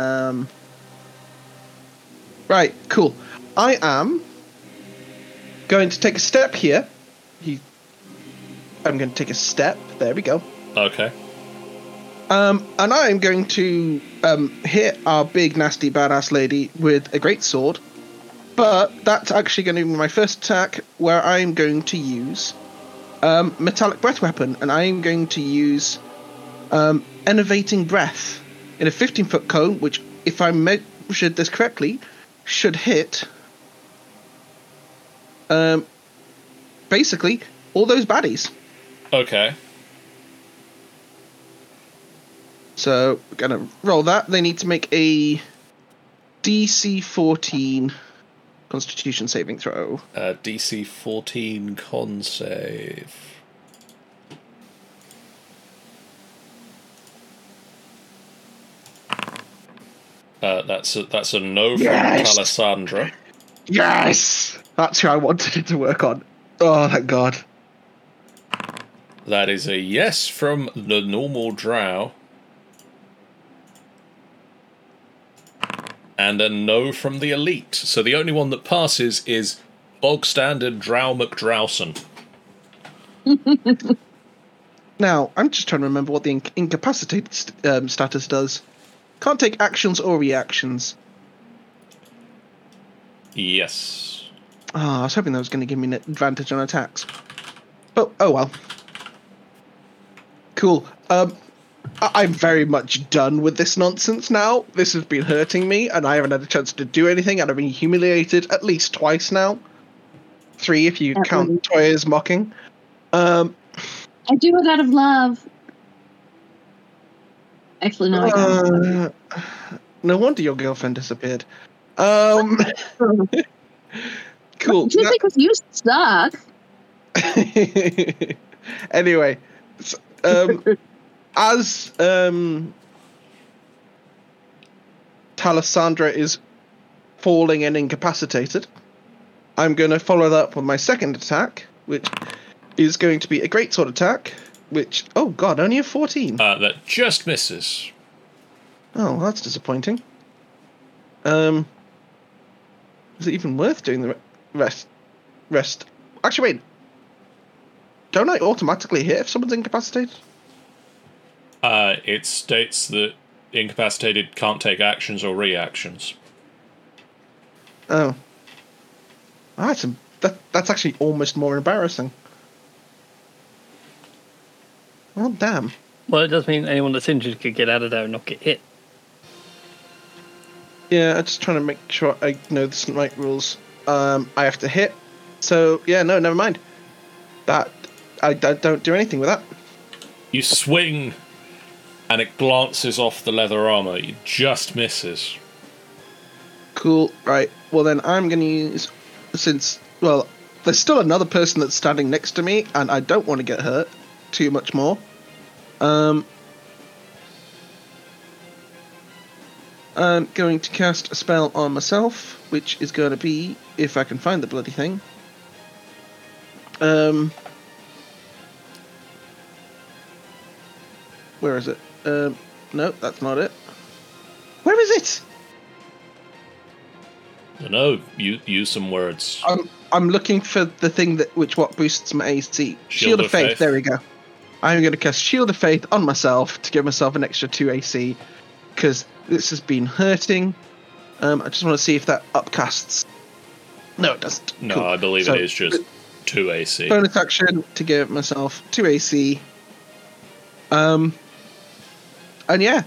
Right, cool. I am going to take a step here. I'm going to take a step. There we go. Okay. And I am going to hit our big, nasty, badass lady with a great sword. But that's actually going to be my first attack, where I'm going to use Metallic Breath Weapon. And I am going to use Enervating Breath in a 15-foot cone, which, if I measured this correctly, should hit basically all those baddies. Okay. So we're gonna roll that. They need to make a DC 14 Constitution saving throw. DC 14 con save. That's a no from Talasandra. Yes! That's who I wanted it to work on. Oh, thank God. That is a yes from the normal drow. And a no from the elite. So the only one that passes is bog standard Drow McDrowson. Now, I'm just trying to remember what the incapacitated status does. Can't take actions or reactions. Yes. I was hoping that was going to give me an advantage on attacks. But, oh well. Cool. I'm very much done with this nonsense now. This has been hurting me, and I haven't had a chance to do anything, and I've been humiliated at least twice now. 3 if you count Toya's mocking. I do it out of love. Actually, no, I don't. No wonder your girlfriend disappeared. Cool. Just because you suck. Anyway, as Talasandra is falling and incapacitated, I'm going to follow that up with my second attack, which is going to be a greatsword attack, which, oh god, only a 14. That just misses. Oh, that's disappointing. Is it even worth doing the rest? Actually, wait. Don't I automatically hit if someone's incapacitated? It states that incapacitated can't take actions or reactions. Oh. That's actually almost more embarrassing. Well, damn. Well, it does mean anyone that's injured could get out of there and not get hit. Yeah, I'm just trying to make sure I know the Smite rules. I have to hit. So, yeah, no, never mind. That I don't do anything with that. You swing, and it glances off the leather armor. It just misses. Cool, right. Well, then I'm going to use... Since, well, there's still another person that's standing next to me, and I don't want to get hurt too much more. I'm going to cast a spell on myself, which is going to be, if I can find the bloody thing. Where is it? No, that's not it. Where is it? I don't know. Use some words. I'm looking for the thing what boosts my AC. Shield of Faith. There we go. I'm going to cast Shield of Faith on myself to give myself an extra 2 AC because this has been hurting. I just want to see if that upcasts. No, it doesn't. No, cool. I believe it is just 2 AC. Bonus action to give myself 2 AC. And yeah,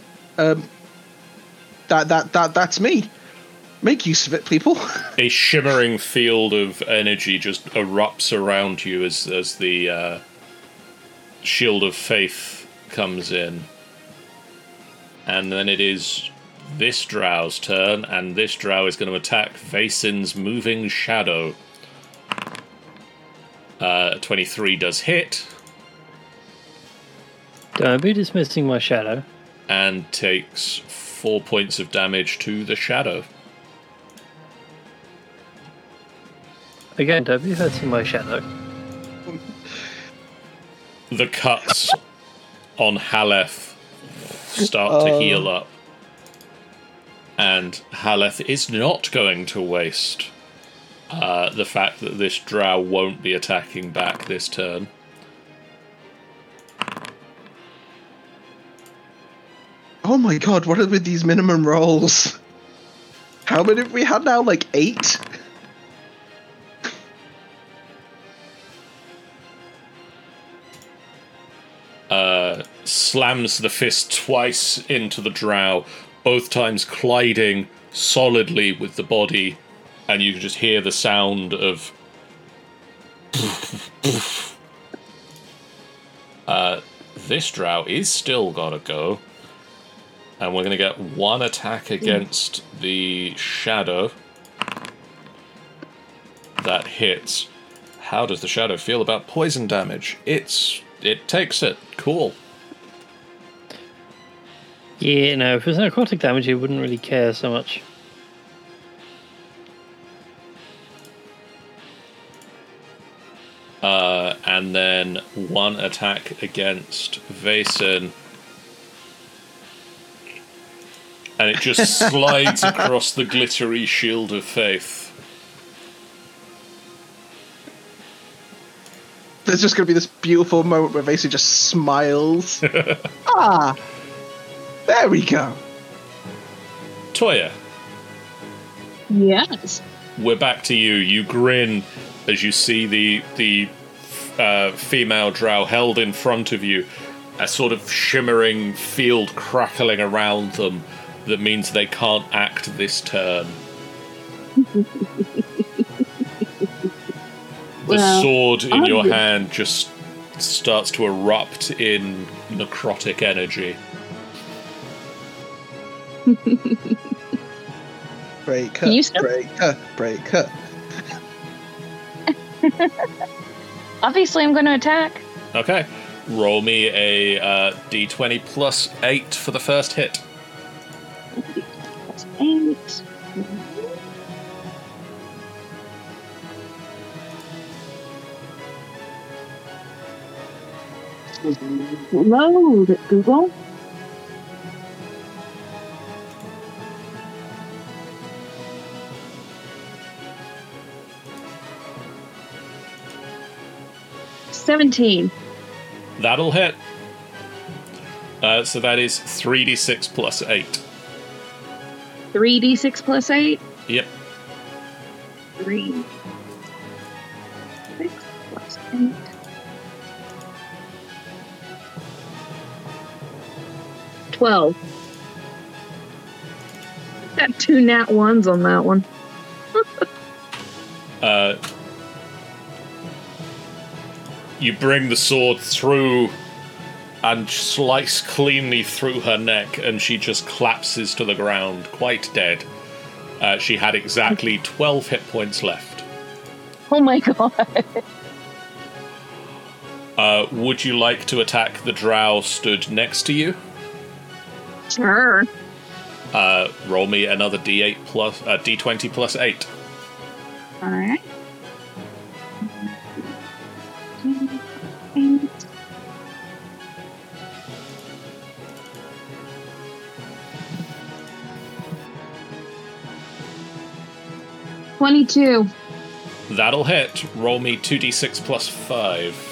that's me. Make use of it, people. A shimmering field of energy just erupts around you as the Shield of Faith comes in. And then it is this Drow's turn, and this Drow is going to attack Vaesin's moving shadow. 23 does hit. Don't be dismissing my shadow. And takes 4 points of damage to the shadow. Again, don't be hurting my shadow. The cuts on Haleth start to heal up. And Haleth is not going to waste the fact that this drow won't be attacking back this turn. Oh my god, what are with these minimum rolls? How many have we had now? Like 8? Slams the fist twice into the drow, both times colliding solidly with the body, and you can just hear the sound of this drow is still gotta go, and we're gonna get one attack against the shadow that hits. How does the shadow feel about poison damage? It takes it. Cool. Yeah, no, if it was necrotic damage, you wouldn't really care so much. And then one attack against Vaesin. And it just slides across the glittery Shield of Faith. There's just going to be this beautiful moment where Vaesin just smiles. Ah! There we go. Toya, Yes. we're back to you. You grin as you see the female drow held in front of you, a sort of shimmering field crackling around them that means they can't act this turn. The sword in your hand just starts to erupt in necrotic energy. Break her, Can you still- break her. Obviously, I'm going to attack. Okay. Roll me a d20 plus 8 for the first hit. That's 8. Load, Google. $17. That'll hit. So that is 3d6 plus 8. 3d6 plus 8. Yep. 3. 6 plus 8. 12. Got 2 nat 1s on that one. You bring the sword through and slice cleanly through her neck, and she just collapses to the ground, quite dead. She had exactly 12 hit points left. Oh my god. Would you like to attack the drow stood next to you? Sure. Roll me another d8 plus d20 plus 8. Alright. 22. That'll hit. Roll me 2d6 plus 5.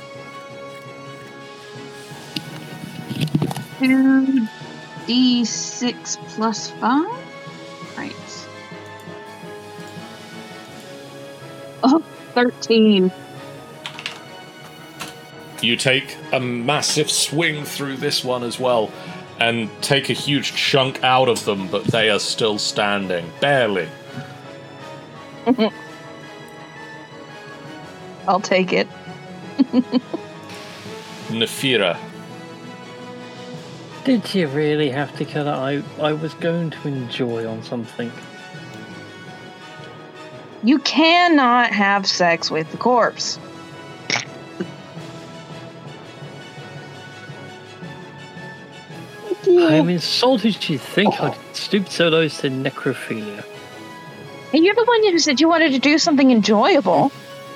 2d6 plus 5? Right. Oh, 13. You take a massive swing through this one as well, and take a huge chunk out of them, but they are still standing. Barely. I'll take it. Nefira. Did you really have to kill it? I was going to enjoy on something. You cannot have sex with the corpse. I'm insulted you think I'd stoop so low to necrophilia. And you're the one who said you wanted to do something enjoyable.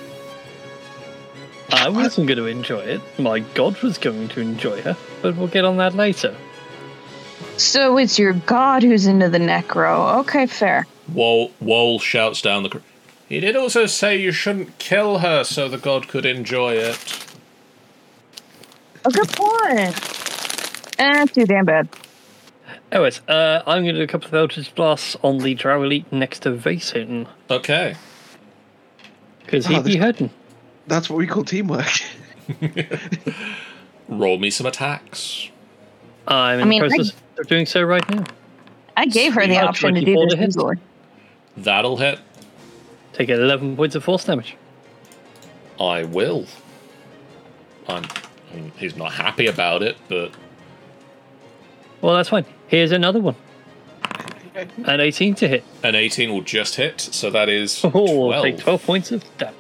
I wasn't going to enjoy it. My god was going to enjoy her, but we'll get on that later. So it's your god who's into the necro. Okay, fair. Woal shouts down the... He did also say you shouldn't kill her so the god could enjoy it. A good point. Too damn bad. Anyways, I'm going to do a couple of Eldritch Blasts on the Drow Elite next to Vason. Okay. Because he'd be hurting. That's what we call teamwork. Roll me some attacks. I'm in the process of doing so right now. I gave her the Sweet. option to 24 do to this hit. easily. That'll hit. Take 11 points of force damage. I will. I mean, he's not happy about it, but... Well, that's fine. Here's another one. An 18 to hit. An 18 will just hit, so that is Oh, 12. take 12 points of damage.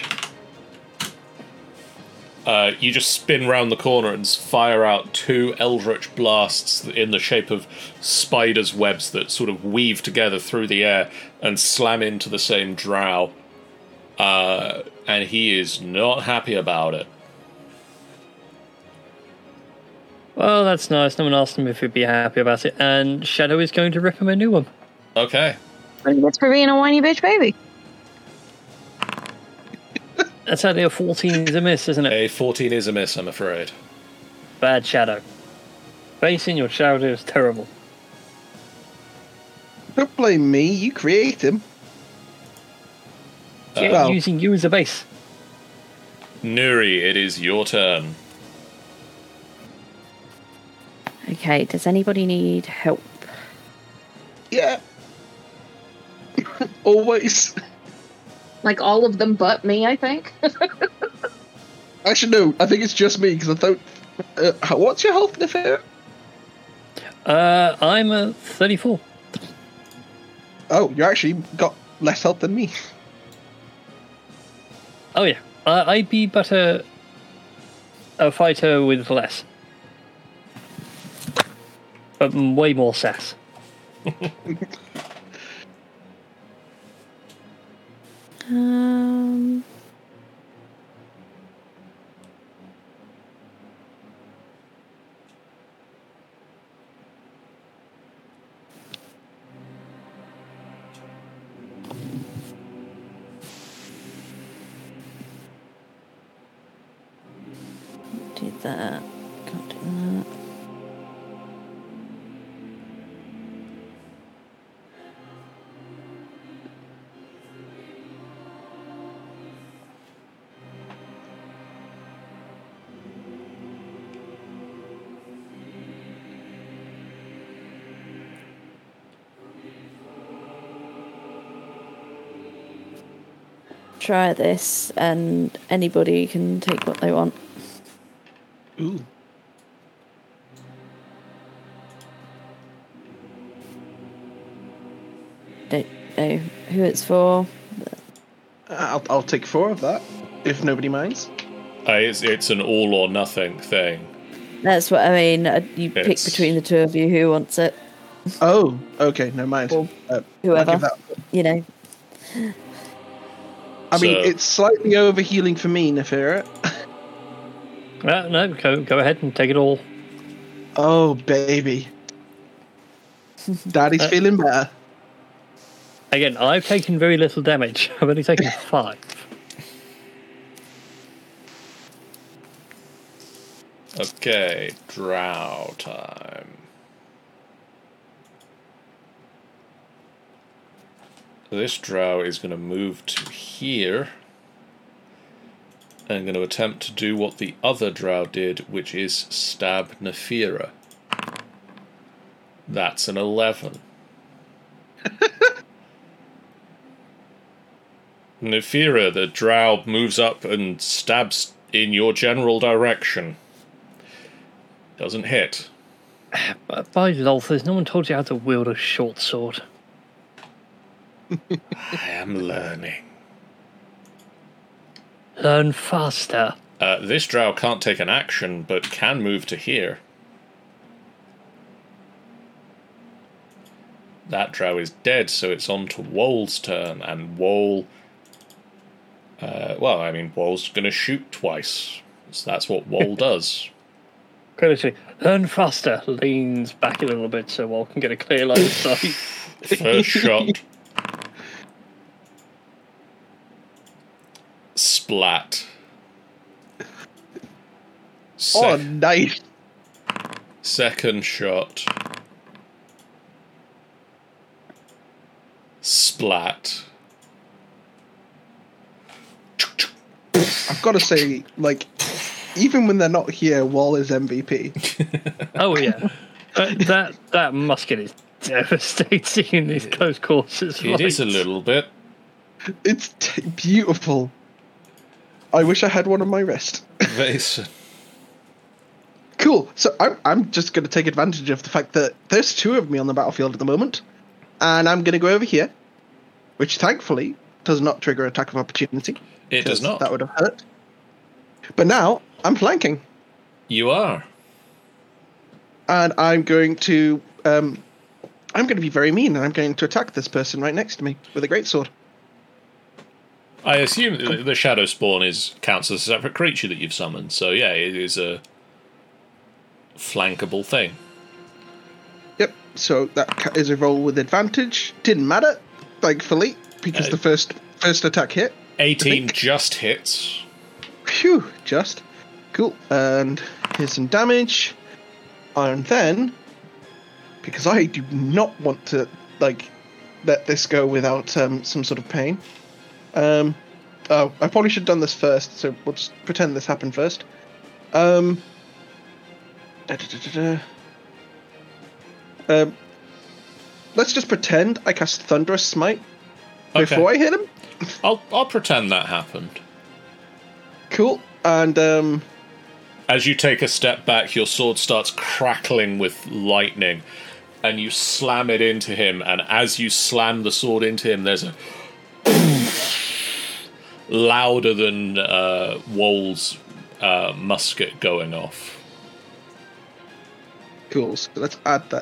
You just spin round the corner and fire out 2 Eldritch Blasts in the shape of spiders' webs that sort of weave together through the air and slam into the same drow. And he is not happy about it. Well, that's nice. No one asked him if he'd be happy about it. And Shadow is going to rip him a new one. Okay. That's for being a whiny bitch baby. That's only a 14 is a miss, isn't it? A 14 is a miss, I'm afraid. Bad Shadow. Facing your Shadow is terrible. Don't blame me. You create him. Well- using you as a base. Nuri, it is your turn. Okay, does anybody need help? Yeah. Always. Like all of them but me, I think. Actually, no. I think it's just me because I thought. What's your health, Nefera? I'm a 34. Oh, you actually got less health than me. Oh yeah, I'd be but a fighter with less, but way more sass. Um, do that. Can't do that. Try this, and anybody can take what they want. Ooh. Don't know who it's for. I'll take 4 of that, if nobody minds. It's an all or nothing thing. That's what I mean. You pick It's- between the two of you who wants it. Oh, okay, no mind. Or I'll whoever. give that- You know. I mean, So- it's slightly overhealing for me, Nefera. No, go ahead and take it all. Oh, baby. Daddy's feeling better. Again, I've taken very little damage. I've only taken 5. Okay, drow time. This drow is going to move to here and going to attempt to do what the other drow did, which is stab Nefira. That's an 11. Nefira, the drow moves up and stabs in your general direction. Doesn't hit. By Lolthers, no one told you how to wield a short sword. I am learning. Learn faster. This drow can't take an action, but can move to here. That drow is dead, so it's on to Woal's turn, and Woal... Woal's going to shoot twice. So that's what Woal does. Credibly, learn faster. Leans back a little bit so Wall can get a clear line of sight. First shot. Splat. Oh, nice. Second shot. Splat. I've got to say, like, even when they're not here, Wall is MVP. Oh yeah, that musket is devastating in these close quarters. It is a little bit. It's beautiful. I wish I had one on my wrist. Vason. Cool. So I'm just going to take advantage of the fact that there's 2 of me on the battlefield at the moment, and I'm going to go over here, which thankfully does not trigger attack of opportunity. It does 'cause not. That would have hurt. But now I'm flanking, You are. and I'm going to be very mean, and I'm going to attack this person right next to me with a greatsword. I assume the Shadow Spawn counts as a separate creature that you've summoned, so yeah, it is a flankable thing. Yep. So that is a roll with advantage. Didn't matter, thankfully, because the first attack hit. 18 just hits. Phew, just. Cool. And here's some damage. And then, because I do not want to, let this go without some sort of pain, Oh, I probably should have done this first, so we'll just pretend this happened first. Let's just pretend I cast Thunderous Smite before I hit him. I'll pretend that happened. Cool. And as you take a step back, your sword starts crackling with lightning, and you slam it into him. And as you slam the sword into him, there's a louder than Wool's musket going off. Cool. So let's add that.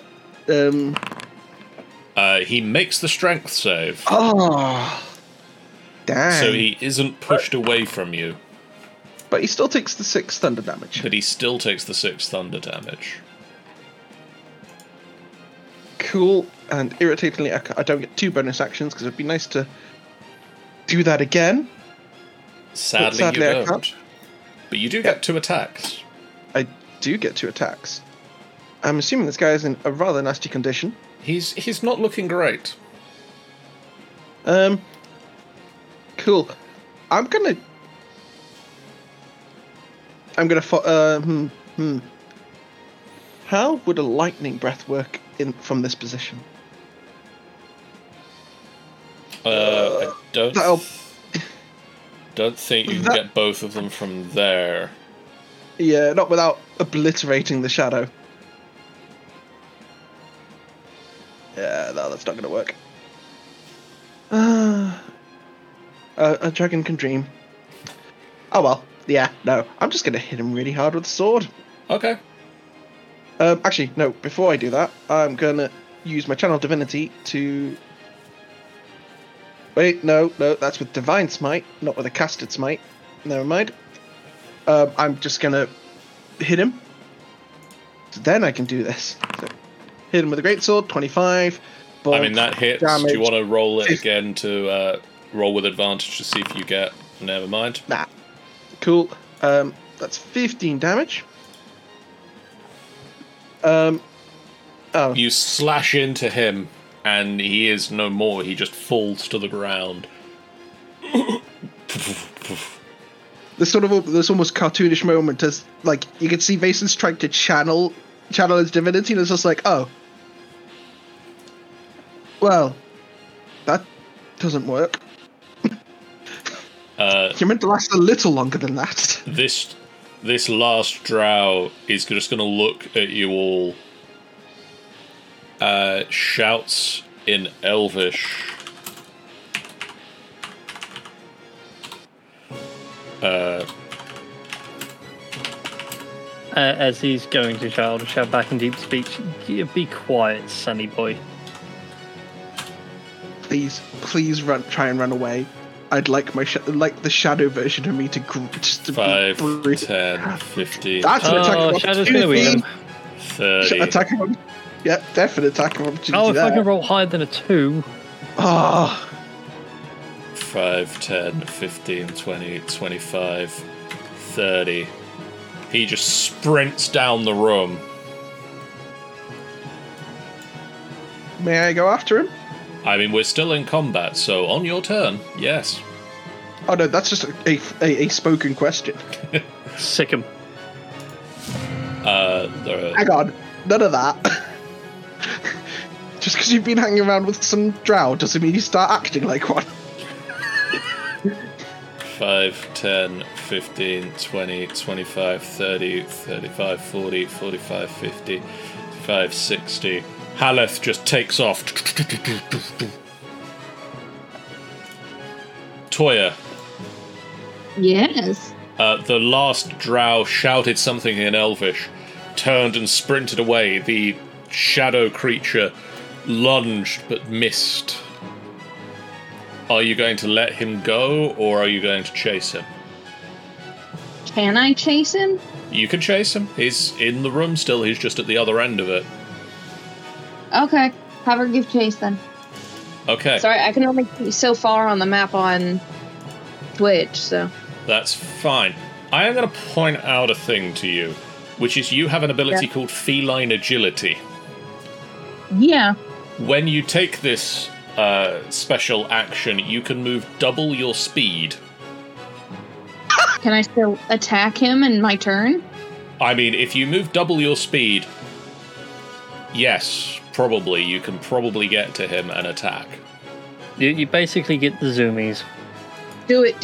He makes the strength save. Oh, damn. So he isn't pushed away from you. But he still takes the 6 thunder damage. But he still takes the 6 thunder damage. Cool. And irritatingly, I don't get 2 bonus actions because it'd be nice to do that again. Sadly you I don't. can't. But you do get 2 attacks. I do get 2 attacks. I'm assuming this guy is in a rather nasty condition. He's not looking great. Cool. I'm gonna. How would a lightning breath work from this position? I That'll. don't think you can get both of them from there. Yeah, not without obliterating the shadow. Yeah, no, that's not going to work. A dragon can dream. Oh well, yeah, no. I'm just going to hit him really hard with the sword. Okay. Actually, no, before I do that, I'm going to use my Channel Divinity to... Wait, no, that's with Divine Smite, not with a Casted Smite. Never mind. I'm just going to hit him. So then I can do this. So, hit him with a greatsword, 25. I mean, that hits. Damage. Do you want to roll it again to roll with advantage to see if you get... Never mind. Nah. Cool. That's 15 damage. You slash into him, and he is no more. He just falls to the ground. This almost cartoonish moment as, like, you can see Vason's trying to channel his divinity, and it's just like, oh. Well, that doesn't work. You're meant to last a little longer than that. This last drow is just going to look at you all. Shouts in Elvish. As he's going to shout back in deep speech, be quiet, sonny boy. Please try and run away. I'd like the shadow version of me to just to 5, be 10, 15. That's an attack of Shadow's gonna beat him. 30. Attack of Yep, definite attack of opportunity. Oh, if there. I can roll higher than a 2. Oh. 5, 10, 15, 20, 25, 30. He just sprints down the room. May I go after him? I mean, we're still in combat, so on your turn, yes. Oh no, that's just a spoken question. Sick him. Hang on, none of that. Just because you've been hanging around with some drow doesn't mean you start acting like one. 5, 10, 15, 20, 25, 30, 35, 40, 45, 50, 55, 60. Haleth just takes off. Toya. Yes. The last drow shouted something in Elvish, turned and sprinted away. The shadow creature lunged but missed. Are you going to let him go, or are you going to chase him? Can I chase him? You can chase him. He's in the room still. He's just at the other end of it. Okay. Have her give chase then. Okay. Sorry, I can only see so far on the map on Twitch, so. That's fine. I am going to point out a thing to you, which is you have an ability called Feline Agility. Yeah. When you take this special action, you can move double your speed. Can I still attack him in my turn? I mean, if you move double your speed, yes, probably. You can probably get to him and attack. You basically get the zoomies. Do it.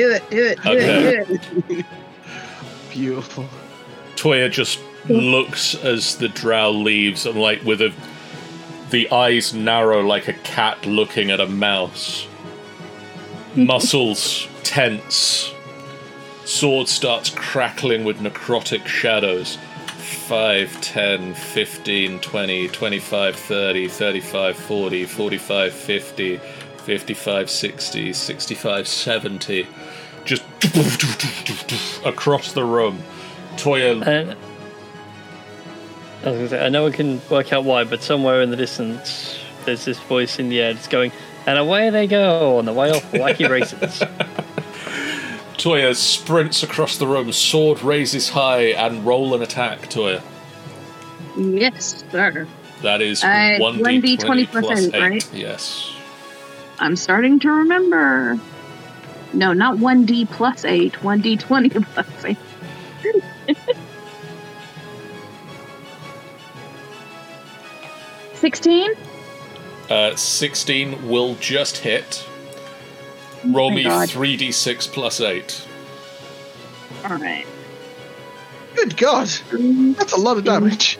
Beautiful. Toya just looks as the drow leaves, and like with the eyes narrow like a cat looking at a mouse. Muscles tense. Sword starts crackling with necrotic shadows. 5, 10, 15, 20, 25, 30, 35, 40, 45, 50, 55, 60, 65, 70. Just across the room. Toya... I was going to say, I know I can work out why, but somewhere in the distance, there's this voice in the air that's going, and away they go on the way off wacky races. Toya sprints across the room, sword raises high, and roll an attack, Toya. Yes, sir. That is 1d20 plus 8, right? Yes. I'm starting to remember. No, not 1d plus 8, 1d20 plus 8. 16? 16 will just hit. Roll me God. 3d6 plus 8. Alright. Good God. That's a lot of damage.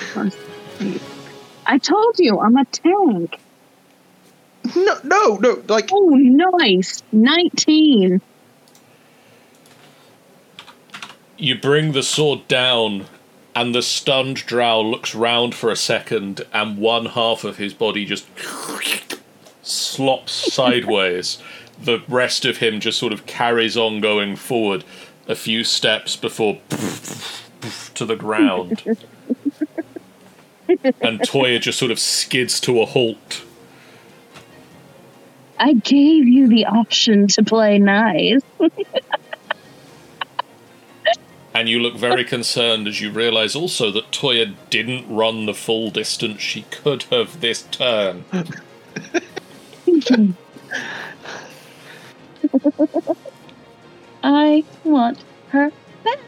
I told you, I'm a tank. No, like... Oh, nice. 19. You bring the sword down, and the stunned drow looks round for a second, and one half of his body just slops sideways. The rest of him just sort of carries on going forward a few steps before to the ground. And Toya just sort of skids to a halt. I gave you the option to play nice. And you look very concerned as you realise also that Toya didn't run the full distance she could have this turn. I want her back.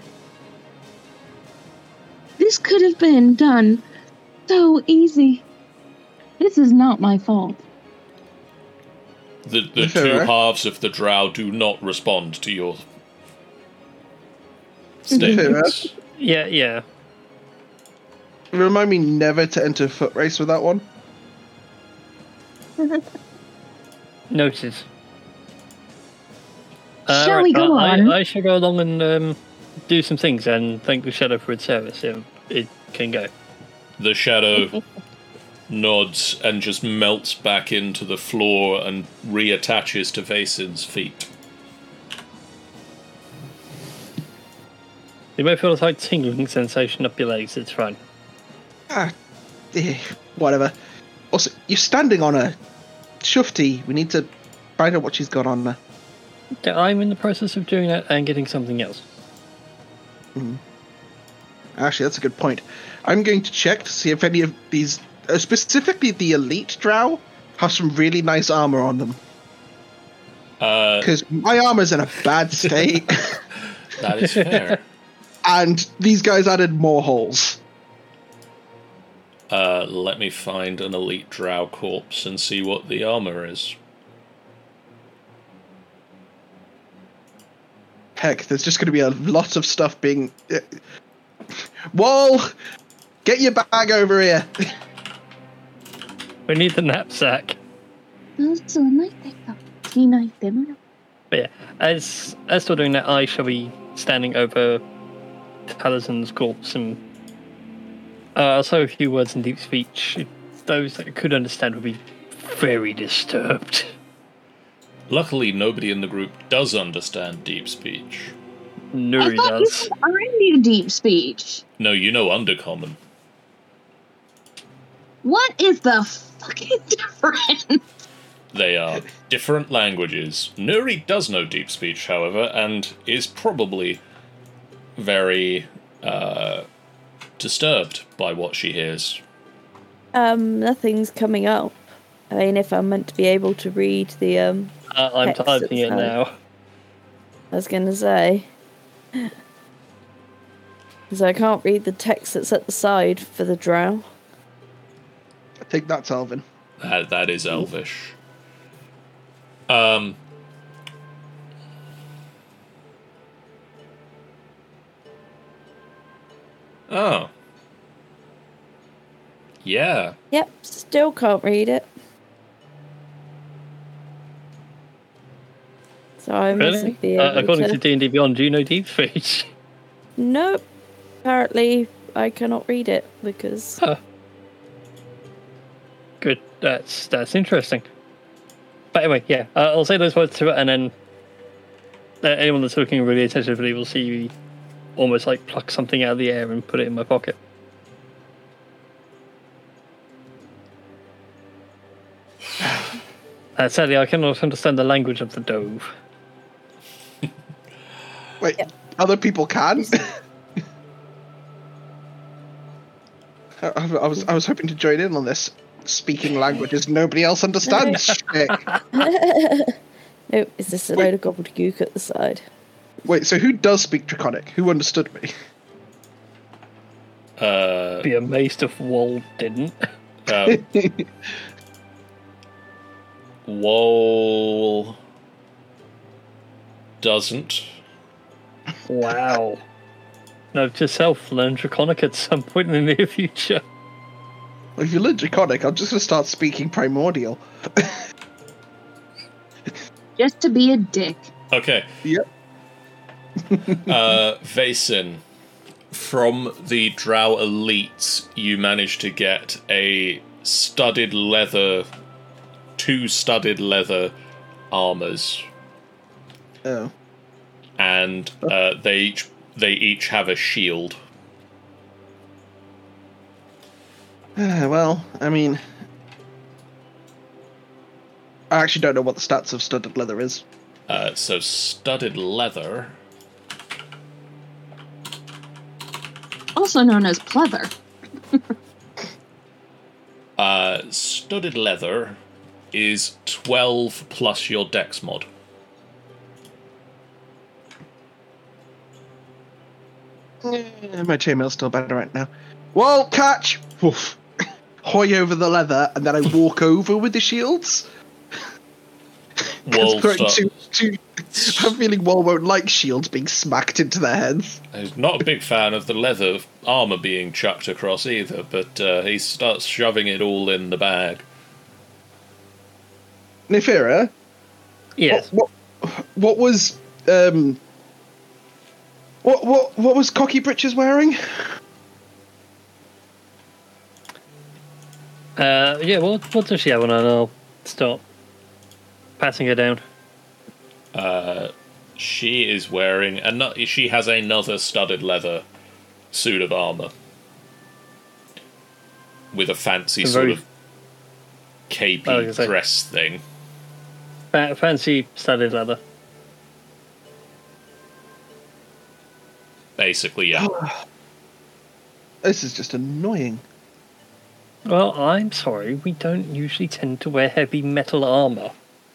This could have been done so easy. This is not my fault. The two halves of the drow do not respond to your statements. Yeah. Remind me never to enter a foot race with that one. Noted. Shall we go on? I shall go along and do some things and thank the shadow for its service. It can go. The shadow nods and just melts back into the floor and reattaches to Vasin's feet. You may feel a slight tingling sensation up your legs. It's fine. Whatever. Also, you're standing on a shufti. We need to find out what she's got on there. I'm in the process of doing that and getting something else. Actually, that's a good point. I'm going to check to see if any of these, specifically the elite drow, have some really nice armor on them. Because my armor's in a bad state. That is fair. And these guys added more holes. Let me find an elite drow corpse and see what the armor is. Heck, there's just going to be a lot of stuff being... Wall! Get your bag over here! We need the knapsack. But yeah, as we're doing that, I shall be standing over Taliesin's corpse and I'll say a few words in deep speech. Those that could understand would be very disturbed. Luckily, nobody in the group does understand deep speech. Nuri does. I need deep speech. No, you know Undercommon. What is the fucking difference? They are different languages. Nuri does know deep speech, however, and is probably very disturbed by what she hears. Nothing's coming up. I mean, if I'm meant to be able to read the I'm text typing it outside. now. I was going to say. Because I can't read the text that's at the side for the drow. I think that's Elven. That is Elvish. Oh. Yeah. Yep, still can't read it. So I mustn't be able According to to... D&D Beyond, do you know deep speech? Nope. Apparently, I cannot read it because... Huh. Good. That's interesting. But anyway, yeah, I'll say those words to it, and then anyone that's looking really attentively will see me almost like pluck something out of the air and put it in my pocket. Sadly, I cannot understand the language of the dove. Wait, other people can? I was hoping to join in on this. Speaking languages nobody else understands. Shit. Nope, is this a load of gobbledygook at the side? Wait, so who does speak Draconic? Who understood me? Be amazed if Wall didn't. Wall doesn't. Wow. Note to self, learn Draconic at some point in the near future. Well, if you learn Draconic, I'm just going to start speaking Primordial. Just to be a dick. Okay. Yep. Vaesen, from the Drow elites, you managed to get two studded leather armors, Oh. and they each have a shield. Well, I mean... I actually don't know what the stats of studded leather is. So studded leather. Also known as pleather. Studded leather is 12 plus your dex mod. My chainmail's still better right now. Well, catch! Woof. Hoy over the leather, and then I walk over with the shields. Wall I'm feeling Wall won't like shields being smacked into their heads. He's not a big fan of the leather armor being chucked across either, but he starts shoving it all in the bag. Nefira? Yes. What was what was Cocky Britches wearing? Yeah, what does she have on? And I'll start passing her down. She is wearing she has another studded leather suit of armor with a fancy sort of capey dress thing. Fancy studded leather. Basically, yeah. This is just annoying. Well, I'm sorry, we don't usually tend to wear heavy metal armor.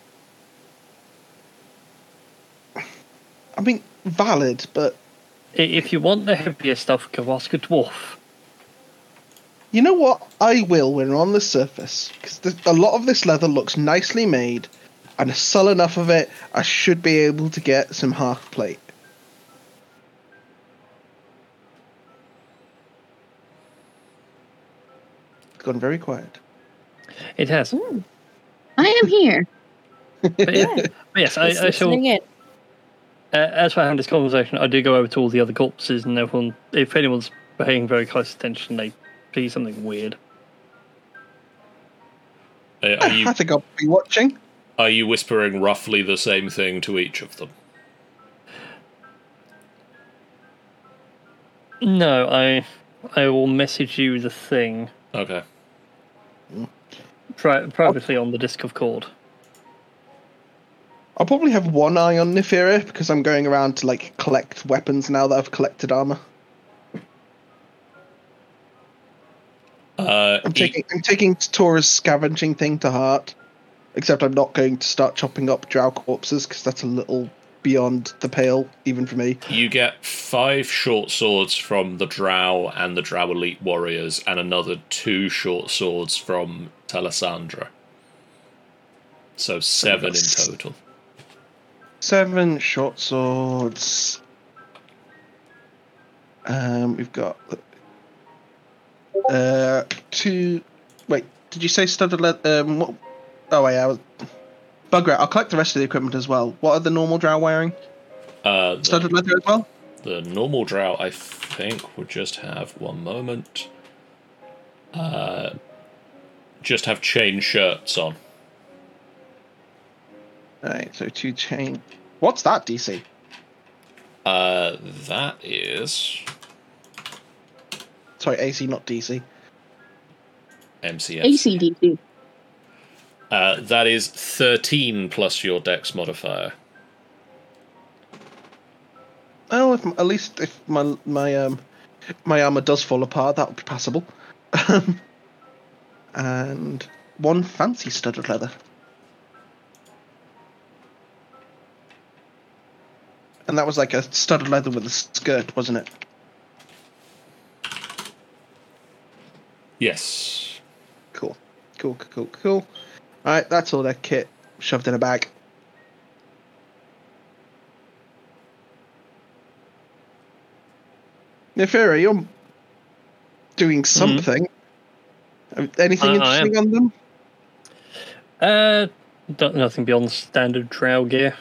I mean, valid, but... If you want the heavier stuff, go ask a dwarf. You know what? I will when we're on the surface. Because a lot of this leather looks nicely made, and I sell enough of it, I should be able to get some half plate. It's gone very quiet. It has. I am here. But yes, I shall... as we're having this conversation, I do go over to all the other corpses, and everyone, if anyone's paying very close attention, they see something weird. I think I'll be watching. Are you whispering roughly the same thing to each of them? No, I will message you the thing. Okay. Privately on the Disc of Cord. I'll probably have one eye on Nefira, because I'm going around to, like, collect weapons now that I've collected armor. I'm taking Tora's scavenging thing to heart. Except I'm not going to start chopping up drow corpses, because that's a little beyond the pale, even for me. You get 5 short swords from the Drow and the Drow elite warriors, and another 2 short swords from Talasandra. So 7 in total. 7 short swords. We've got 2. Wait, did you say studded leather? What? Oh wait, I was. Bugger, I'll collect the rest of the equipment as well. What are the normal Drow wearing? Studded leather as well? The normal Drow, I think, would just have one moment. Just have chain shirts on. Alright, so 2 chain. What's that DC? That is Sorry, AC, not DC. MCF. ACDC. That is 13 plus your Dex modifier. Oh, at least if my armor does fall apart, that would be passable. And 1 fancy studded leather. And that was like a studded leather with a skirt, wasn't it? Yes. Cool. Alright, that's all their kit shoved in a bag. Nefera, you're doing something. Anything interesting on them? Nothing beyond standard Drow gear.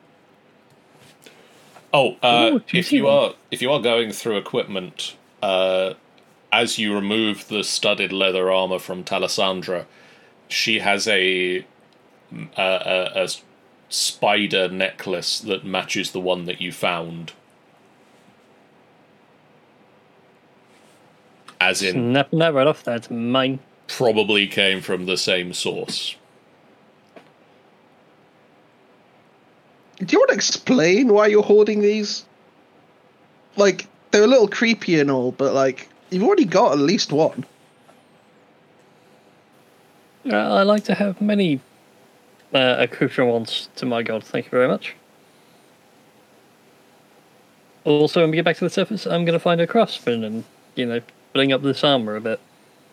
If you are going through equipment, as you remove the studded leather armor from Talasandra, she has a spider necklace that matches the one that you found. As in, Snapping that right off, that's mine. probably came from the same source. Do you want to explain why you're hoarding these? Like, they're a little creepy and all, but like, you've already got at least one. I like to have many accoutrements to my god, thank you very much. Also, when we get back to the surface, I'm going to find a craftsman and, bring up this armor a bit.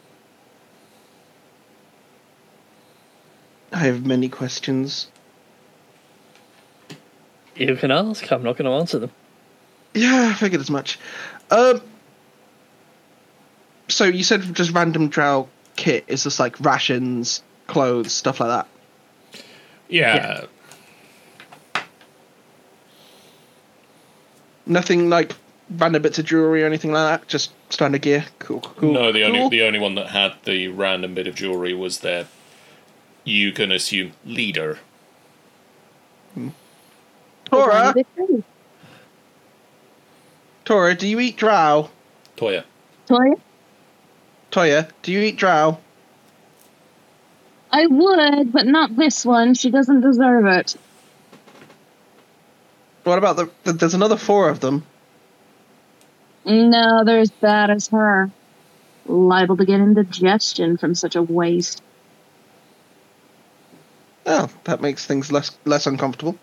I have many questions. You can ask, I'm not going to answer them. Yeah, I figured as much. So you said just random Drow kit is just like rations, clothes, stuff like that. Yeah. Nothing like random bits of jewelry or anything like that. Just standard gear. Cool. No, the cool. only one that had the random bit of jewelry was their, you can assume, leader. Tora, do you eat drow? Toya. Toya, do you eat drow? I would, but not this one. She doesn't deserve it. What about there's another 4 of them. No, they're as bad as her. Liable to get indigestion from such a waste. Oh, that makes things less uncomfortable.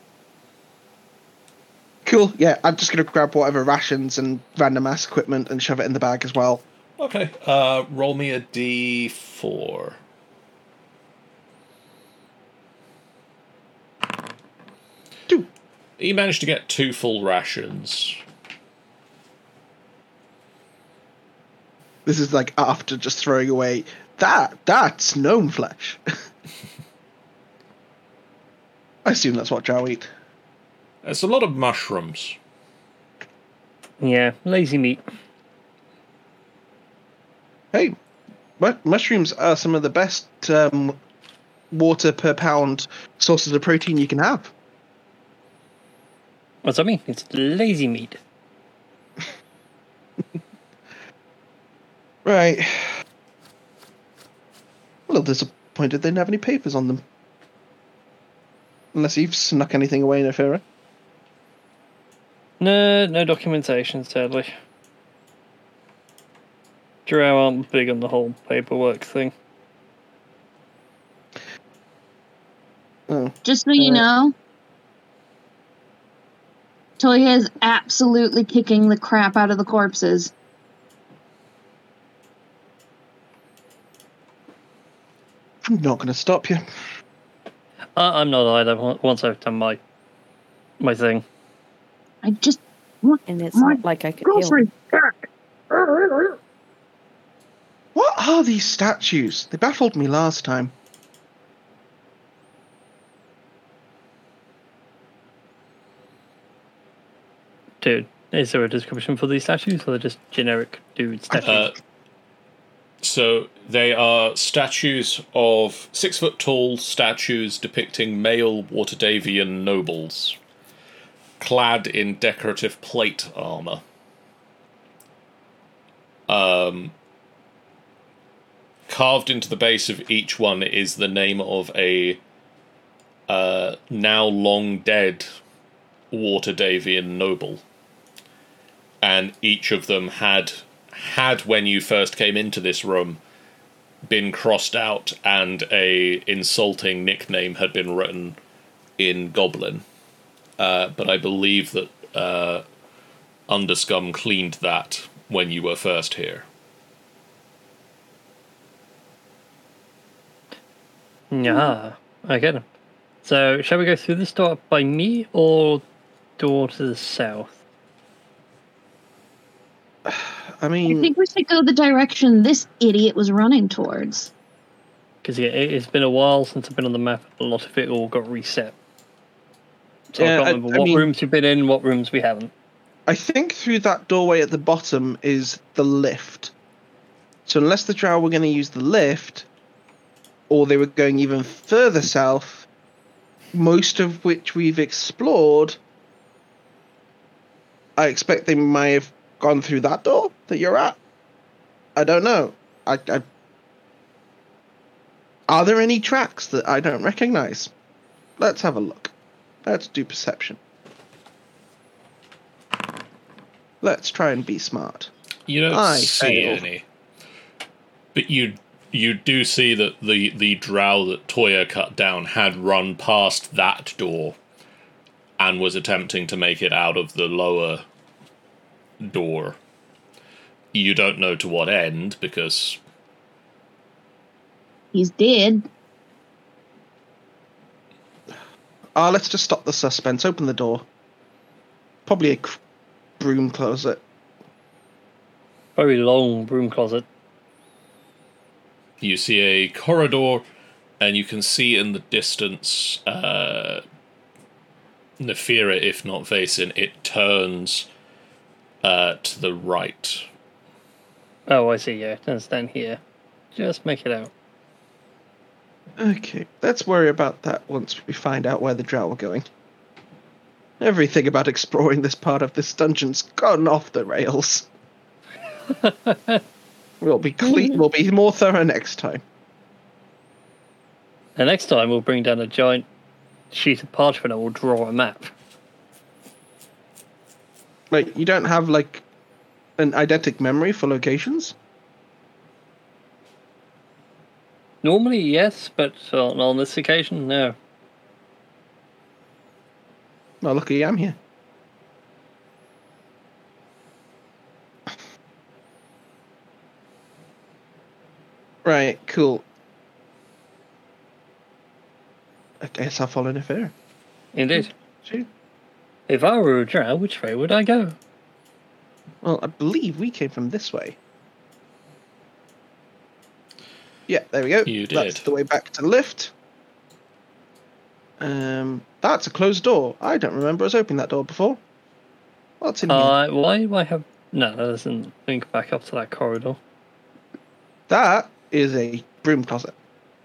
Cool, yeah, I'm just going to grab whatever rations and random ass equipment and shove it in the bag as well. Okay, roll me a d4. Two. You managed to get 2 full rations. This is like after just throwing away that's gnome flesh. I assume that's what drow eat. It's a lot of mushrooms. Yeah, lazy meat. Hey, mushrooms are some of the best water per pound sources of protein you can have. What's that mean? It's lazy meat. Right. A little disappointed they didn't have any papers on them. Unless you've snuck anything away, Nefera. No documentation, sadly. Drow aren't big on the whole paperwork thing. Oh. Just so you know, Toya is absolutely kicking the crap out of the corpses. I'm not going to stop you. I'm not either. Once I've done my thing. I just want And it's my not like I could heal. girlfriend back. What are these statues? They baffled me last time. Dude, is there a description for these statues, or they're just generic dude statues? So they are statues of 6-foot-tall statues depicting male Waterdavian nobles, clad in decorative plate armor. Carved into the base of each one is the name of a now long dead Waterdavian noble. And each of them had when you first came into this room been crossed out and a insulting nickname had been written in Goblin. But I believe that Underscum cleaned that when you were first here. Yeah, okay. So, shall we go through this door up by me, or door to the south? I mean, I think we should go the direction this idiot was running towards. Because it's been a while since I've been on the map. A lot of it all got reset. So Yeah, I can't remember what rooms we've been in, what rooms we haven't. I think through that doorway at the bottom is the lift. So unless the Drow were going to use the lift, or they were going even further south, most of which we've explored, I expect they might have gone through that door that you're at. I don't know. Are there any tracks that I don't recognize? Let's have a look. Let's do perception. Let's try and be smart. You don't I see failed. any. But you do see that the drow that Toya cut down had run past that door and was attempting to make it out of the lower door. You don't know to what end, because He's dead. Let's just stop the suspense. Open the door. Probably a broom closet. Very long broom closet. you see a corridor, and you can see in the distance Nefira, if not Vaesen. It turns to the right. Oh, I see, yeah. Turns down here. Just make it out. Okay, let's worry about that once we find out where the Drow are going. Everything about exploring this part of this dungeon's gone off the rails. We'll be more thorough next time. And next time we'll bring down a giant sheet of parchment and we'll draw a map. Like, you don't have, like, an eidetic memory for locations? Normally, yes, but on this occasion, no. Oh, lucky I'm here. Right, cool. I guess I'll follow Nefira. Indeed. Shoot. If I were a drow, which way would I go? Well, I believe we came from this way. Yeah, there we go. You did. That's the way back to the lift. That's a closed door. I don't remember us opening that door before. What's in here? Why do I have... No, that doesn't link back up to that corridor. That is a broom closet.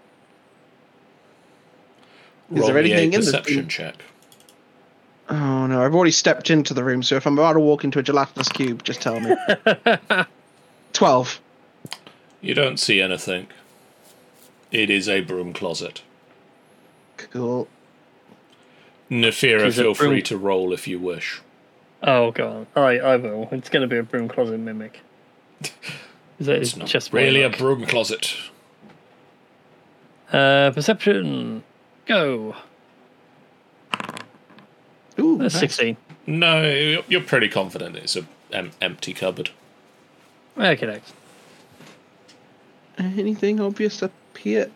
Is Roll there me anything a in the perception room? check. Oh no, I've already stepped into the room, so if I'm about to walk into a gelatinous cube, just tell me. 12. You don't see anything. It is a broom closet. Cool. Nefira, Is it feel broom- free to roll if you wish. Oh, go on. I will. It's going to be a broom closet mimic. It's not just really a look. broom closet. Perception. Go. Ooh, That's nice. 16. No, you're pretty confident it's an empty cupboard. Okay, next. Anything obvious up here?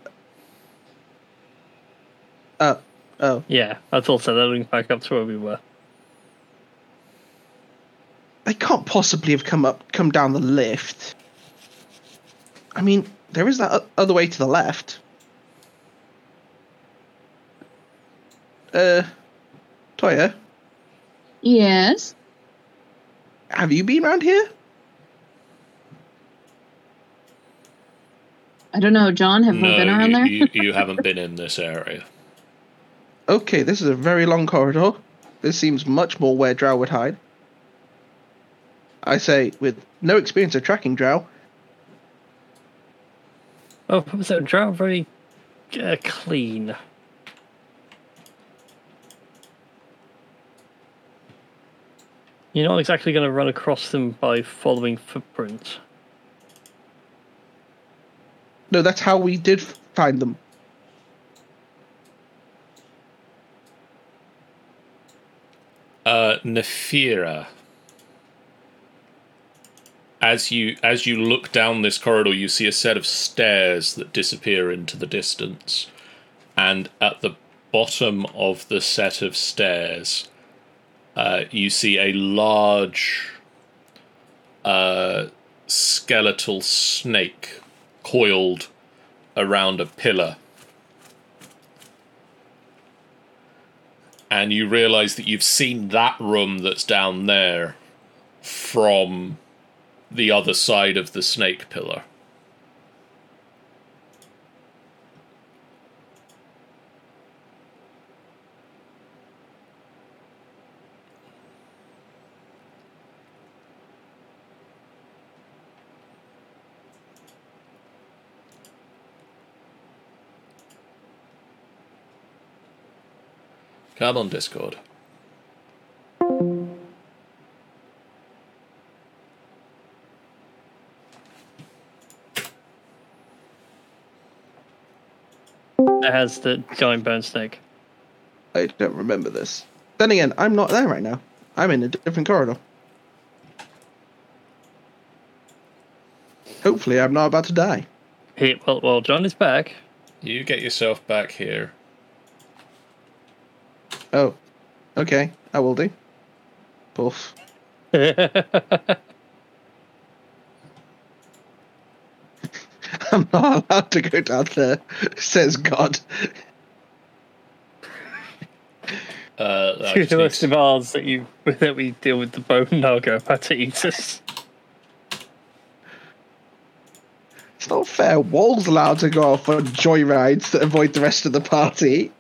Oh. Yeah, I thought so. They'll link back up to where we were. They can't possibly have come down the lift. I mean, there is that other way to the left. Toya, Yes. have you been around here? I don't know, John. Have we been around there? you haven't been in this area. Okay, this is a very long corridor. This seems much more where Drow would hide. I say, with no experience of tracking Drow. Oh, so Drow very clean. You're not exactly going to run across them by following footprints. No, that's how we did find them. Nefira. As you look down this corridor, you see a set of stairs that disappear into the distance. And at the bottom of the set of stairs, you see a large skeletal snake coiled around a pillar. And you realise that you've seen that room that's down there from the other side of the snake pillar. Come on, Discord. It has the giant bone snake. I don't remember this. Then again, I'm not there right now. I'm in a different corridor. Hopefully, I'm not about to die. Well, John is back. You get yourself back here. Oh, okay, I will do. Poof. I'm not allowed to go down there, says God. Two of us demands that we deal with the bone naga about to eat us. It's not fair. Wall's allowed to go off on joyrides that avoid the rest of the party.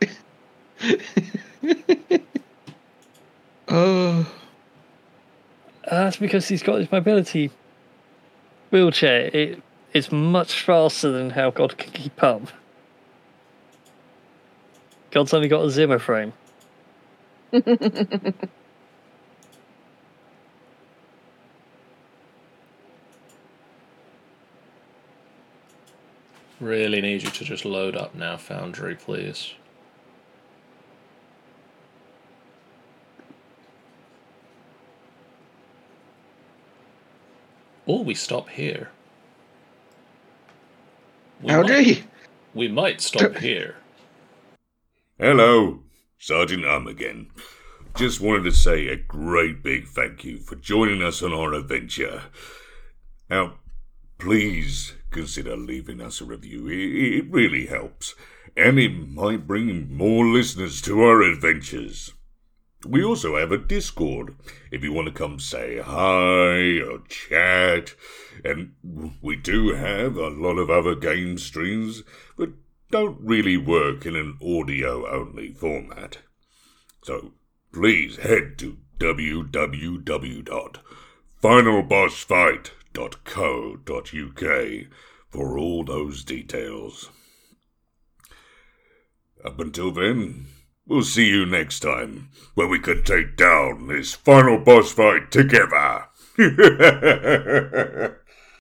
That's because he's got his mobility wheelchair. It's much faster than how God can keep up. God's only got a Zimmer frame. Really need you to just load up now, Foundry, please. Or we stop here. We might stop here. Hello, Sergeant again. Just wanted to say a great big thank you for joining us on our adventure. Now, please consider leaving us a review. It really helps, and it might bring more listeners to our adventures. We also have a Discord if you want to come say hi or chat, and we do have a lot of other game streams, but don't really work in an audio-only format. So please head to www.finalbossfight.co.uk for all those details. Up until then, we'll see you next time, where we can take down this final boss fight together.